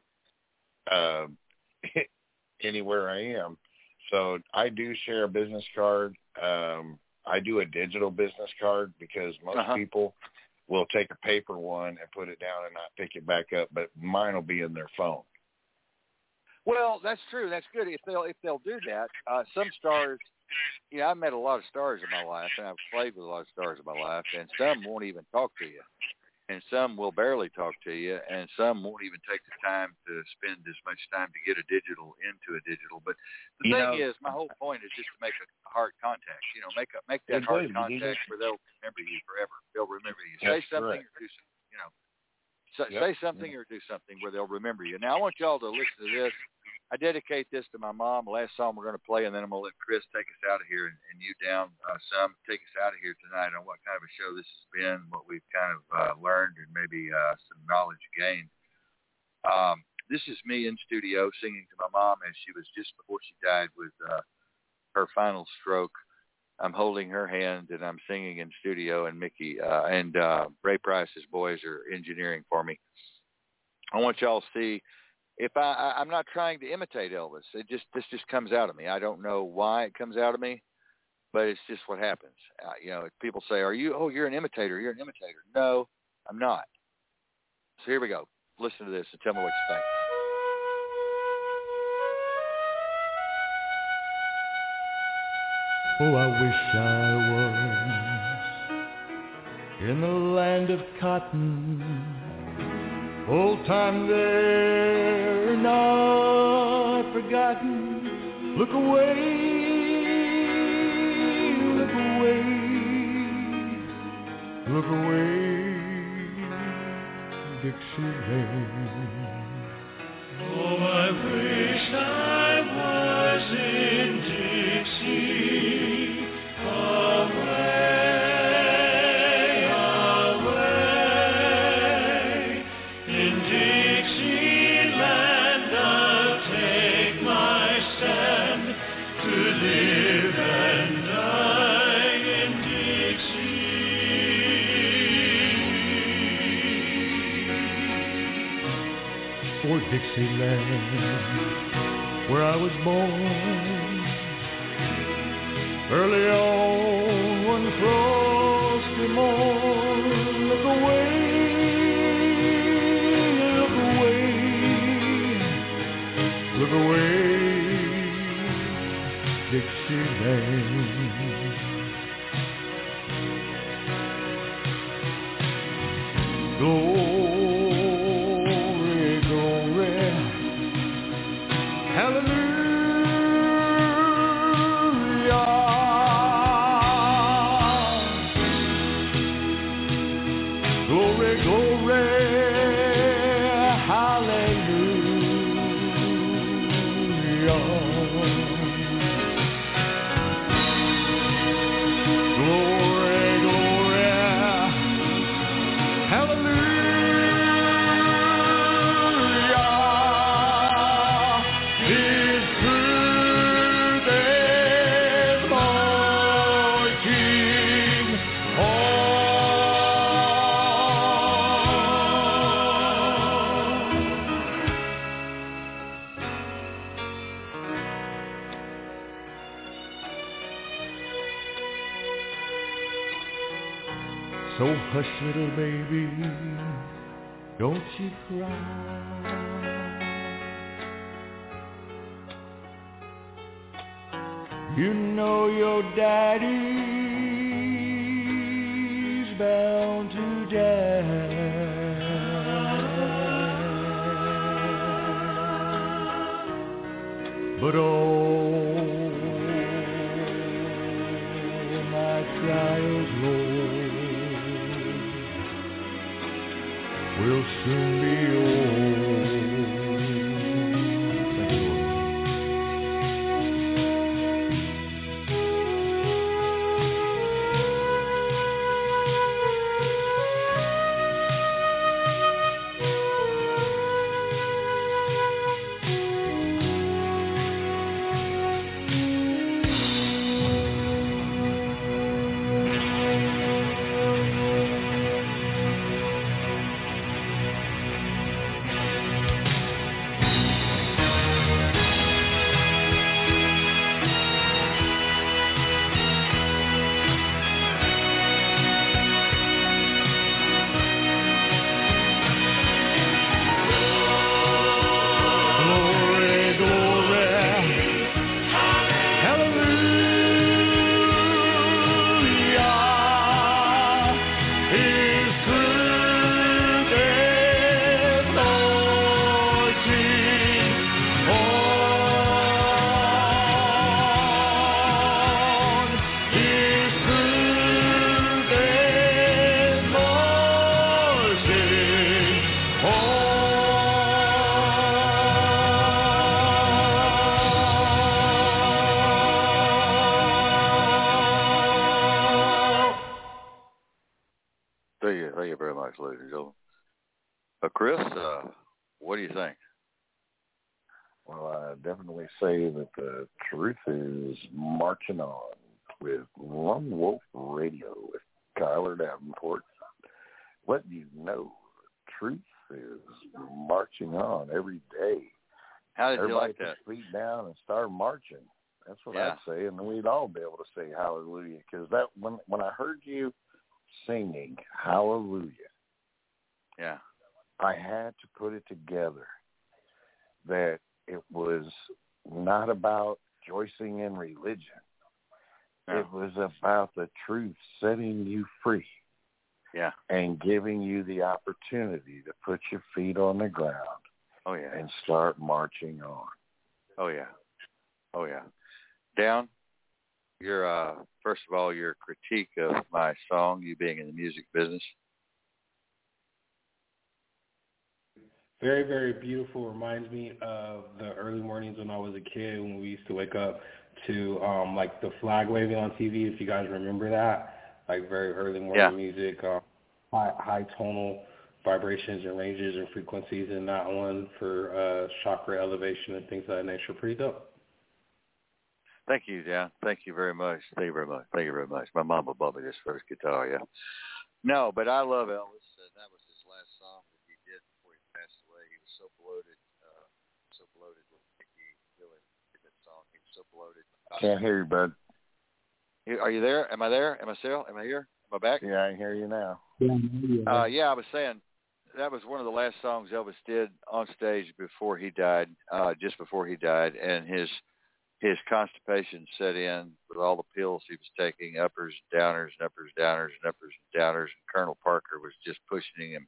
anywhere I am. So I do share a business card. I do a digital business card because most people will take a paper one and put it down and not pick it back up, but mine will be in their phone. Well, that's true. That's good. If they'll do that, some stars, I've met a lot of stars in my life, and I've played with a lot of stars in my life, and some won't even talk to you, and some will barely talk to you, and some won't even take the time to spend as much time to get a digital into a digital. But the thing is, my whole point is just to make a heart contact. Make that heart contact where they'll remember you forever. They'll remember you. Say something or do something. Say something or do something where they'll remember you. Now, I want y'all to listen to this. I dedicate this to my mom. The last song we're going to play, and then I'm going to let Chris take us out of here and you down some. Take us out of here tonight on what kind of a show this has been, what we've kind of learned, and maybe some knowledge gained. This is me in studio singing to my mom as she was just before she died with her final stroke. I'm holding her hand, and I'm singing in studio, and Mickey and Ray Price's boys are engineering for me. I want y'all to see. If I'm not trying to imitate Elvis, this just comes out of me. I don't know why it comes out of me, but it's just what happens. People say, you're an imitator. You're an imitator. No, I'm not. So here we go. Listen to this and tell me what you think. Oh, I wish I was in the land of cotton. Old times they're not forgotten. Look away, look away, look away, Dixieland. Oh, I wish I was in Dixie, Dixieland, where I was born. Early on one frosty morn, look away, look away, look away, Dixieland. So hush, little baby, don't you cry. You know your daddy's bound to die. But oh, my trials, Lord, will soon be old. very much, ladies and gentlemen. Chris, what do you think? Well, I definitely say that the truth is marching on with Lone Wolf Radio with Kyler Davenport. Letting you know the truth is marching on every day. How did Everybody you like that? put their feet down and start marching. That's what Yeah. I'd say, and then we'd all be able to say hallelujah. Because that when I heard you singing hallelujah, Yeah. I had to put it together that it was not about rejoicing in religion. No. It was about the truth setting you free. Yeah. And giving you the opportunity to put your feet on the ground. Oh, yeah. And start marching on. Oh, yeah. Oh, yeah. Down, your first of all, your critique of my song, you being in the music business. Very, very beautiful. Reminds me of the early mornings when I was a kid when we used to wake up to like the flag waving on TV, if you guys remember that. Like very early morning music, high tonal vibrations and ranges and frequencies in that one for chakra elevation and things of that nature. Pretty dope. Thank you, Dan. Thank you very much. Thank you very much. Thank you very much. My mama bought me this first guitar, yeah. No, but I love Elvis. That was his last song that he did before he passed away. He was so bloated with Mickey Dylan did that song. He was so bloated. Can't hear you, bud. Are you there? Am I there? Am I still? Am I here? Am I back? Yeah, I can hear you now. Yeah, I was saying that was one of the last songs Elvis did on stage before he died, just before he died, and his constipation set in with all the pills he was taking, uppers, downers, and uppers, downers, and uppers, and downers, and Colonel Parker was just pushing him,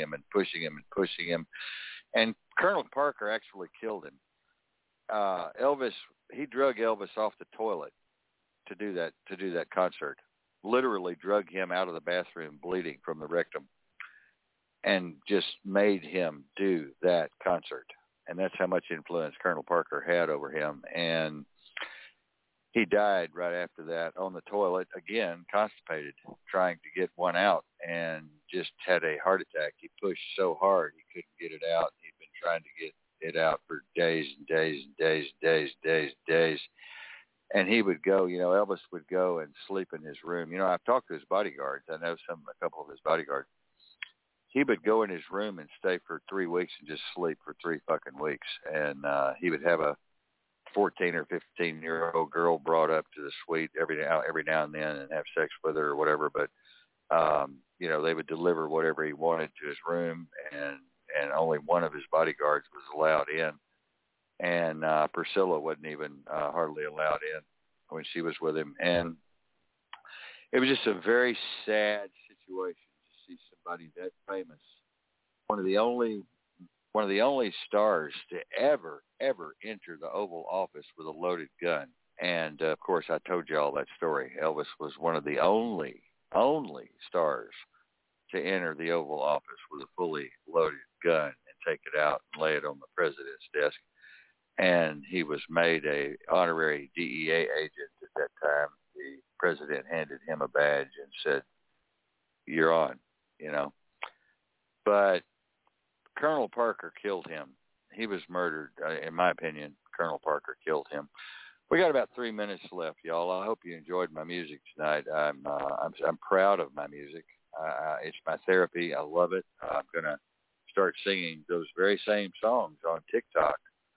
and Colonel Parker actually killed him. Elvis, he drug Elvis off the toilet to do that concert. Literally drug him out of the bathroom bleeding from the rectum and just made him do that concert. And that's how much influence Colonel Parker had over him. And he died right after that on the toilet, again, constipated, trying to get one out, and just had a heart attack. He pushed so hard he couldn't get it out. He'd been trying to get it out for days and days and days and days. And he would go, Elvis would go and sleep in his room. I've talked to his bodyguards. I know a couple of his bodyguards. He would go in his room and stay for 3 weeks and just sleep for 3 fucking weeks. And he would have a 14 or 15-year-old girl brought up to the suite every now and then and have sex with her or whatever. But, they would deliver whatever he wanted to his room, and only one of his bodyguards was allowed in. And Priscilla wasn't even hardly allowed in when she was with him. And it was just a very sad situation to see somebody that famous, one of the only stars to ever enter the Oval Office with a loaded gun. And, of course, I told you all that story. Elvis was one of the only stars to enter the Oval Office with a fully loaded gun and take it out and lay it on the president's desk. And he was made a honorary DEA agent at that time. The president handed him a badge and said, "You're on," But Colonel Parker killed him. He was murdered. In my opinion, Colonel Parker killed him. We got about 3 minutes left, y'all. I hope you enjoyed my music tonight. I'm proud of my music. It's my therapy. I love it. I'm gonna start singing those very same songs on TikTok.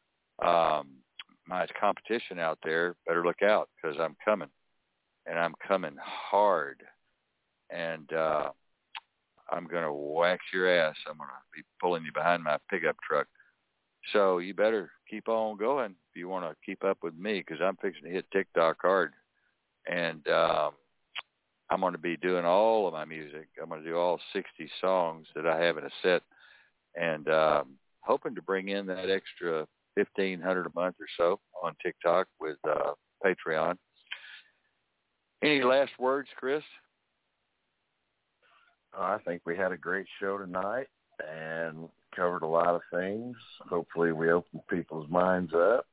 My competition out there, better look out, because I'm coming, and I'm coming hard, and I'm going to wax your ass. I'm going to be pulling you behind my pickup truck. So you better keep on going if you want to keep up with me, because I'm fixing to hit TikTok hard, and I'm going to be doing all of my music. I'm going to do all 60 songs that I have in a set, and hoping to bring in that extra $1,500 a month or so on TikTok with Patreon. Any last words, Chris? I think we had a great show tonight and covered a lot of things. Hopefully we opened people's minds up.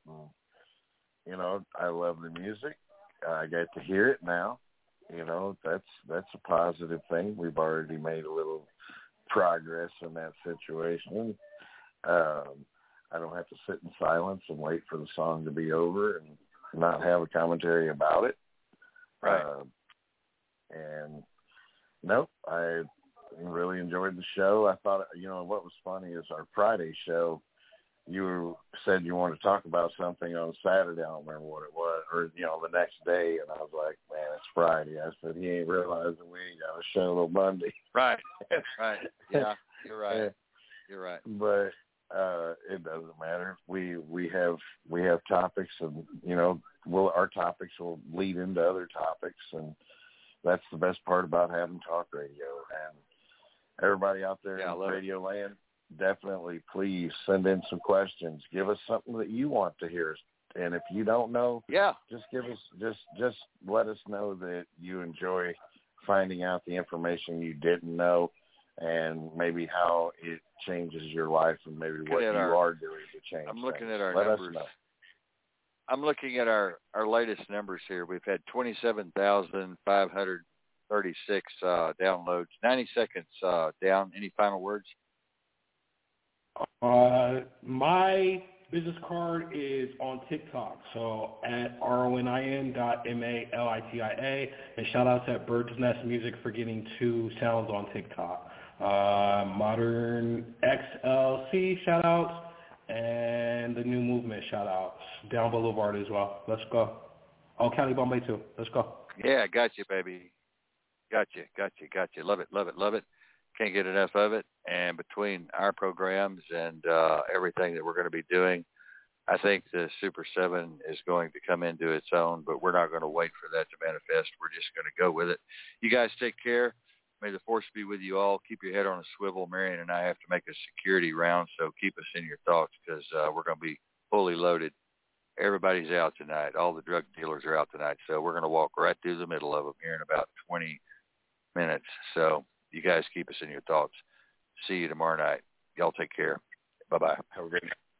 I love the music. I get to hear it now. That's a positive thing. We've already made a little progress in that situation. I don't have to sit in silence and wait for the song to be over and not have a commentary about it. Right. And nope, I really enjoyed the show. I thought, what was funny is our Friday show, you said you wanted to talk about something on Saturday. I don't remember what it was, or, the next day. And I was like, man, it's Friday. I said, he ain't realizing we ain't got a show till Monday. Right. Right. Yeah, you're right. You're right. But it doesn't matter. We have topics, and our topics will lead into other topics, and that's the best part about having talk radio. And everybody out there in Radio Land, definitely please send in some questions. Give us something that you want to hear, and if you don't know, just give us just let us know that you enjoy finding out the information you didn't know, and maybe how it changes your life, and maybe what you are doing to change. I'm looking things. at our Let numbers. us know. I'm looking at our latest numbers here. We've had 27,536 downloads. 90 seconds down. Any final words? My business card is on TikTok, so at RONIN.MALITIA, and shout out to Bird's Nest Music for getting 2 sounds on TikTok. Modern XLC shout outs, and the New Movement shout outs. Down Boulevard as well. Let's go. Oh, County Bombay too. Let's go. Yeah, got you, baby. Got you. Love it. Can't get enough of it. And between our programs and everything that we're going to be doing, I think the Super 7 is going to come into its own, but we're not going to wait for that to manifest. We're just going to go with it. You guys take care. May the force be with you all. Keep your head on a swivel. Marion and I have to make a security round, so keep us in your thoughts because we're going to be fully loaded. Everybody's out tonight. All the drug dealers are out tonight, so we're going to walk right through the middle of them here in about 20 minutes. So you guys keep us in your thoughts. See you tomorrow night. Y'all take care. Bye-bye. Have a great night.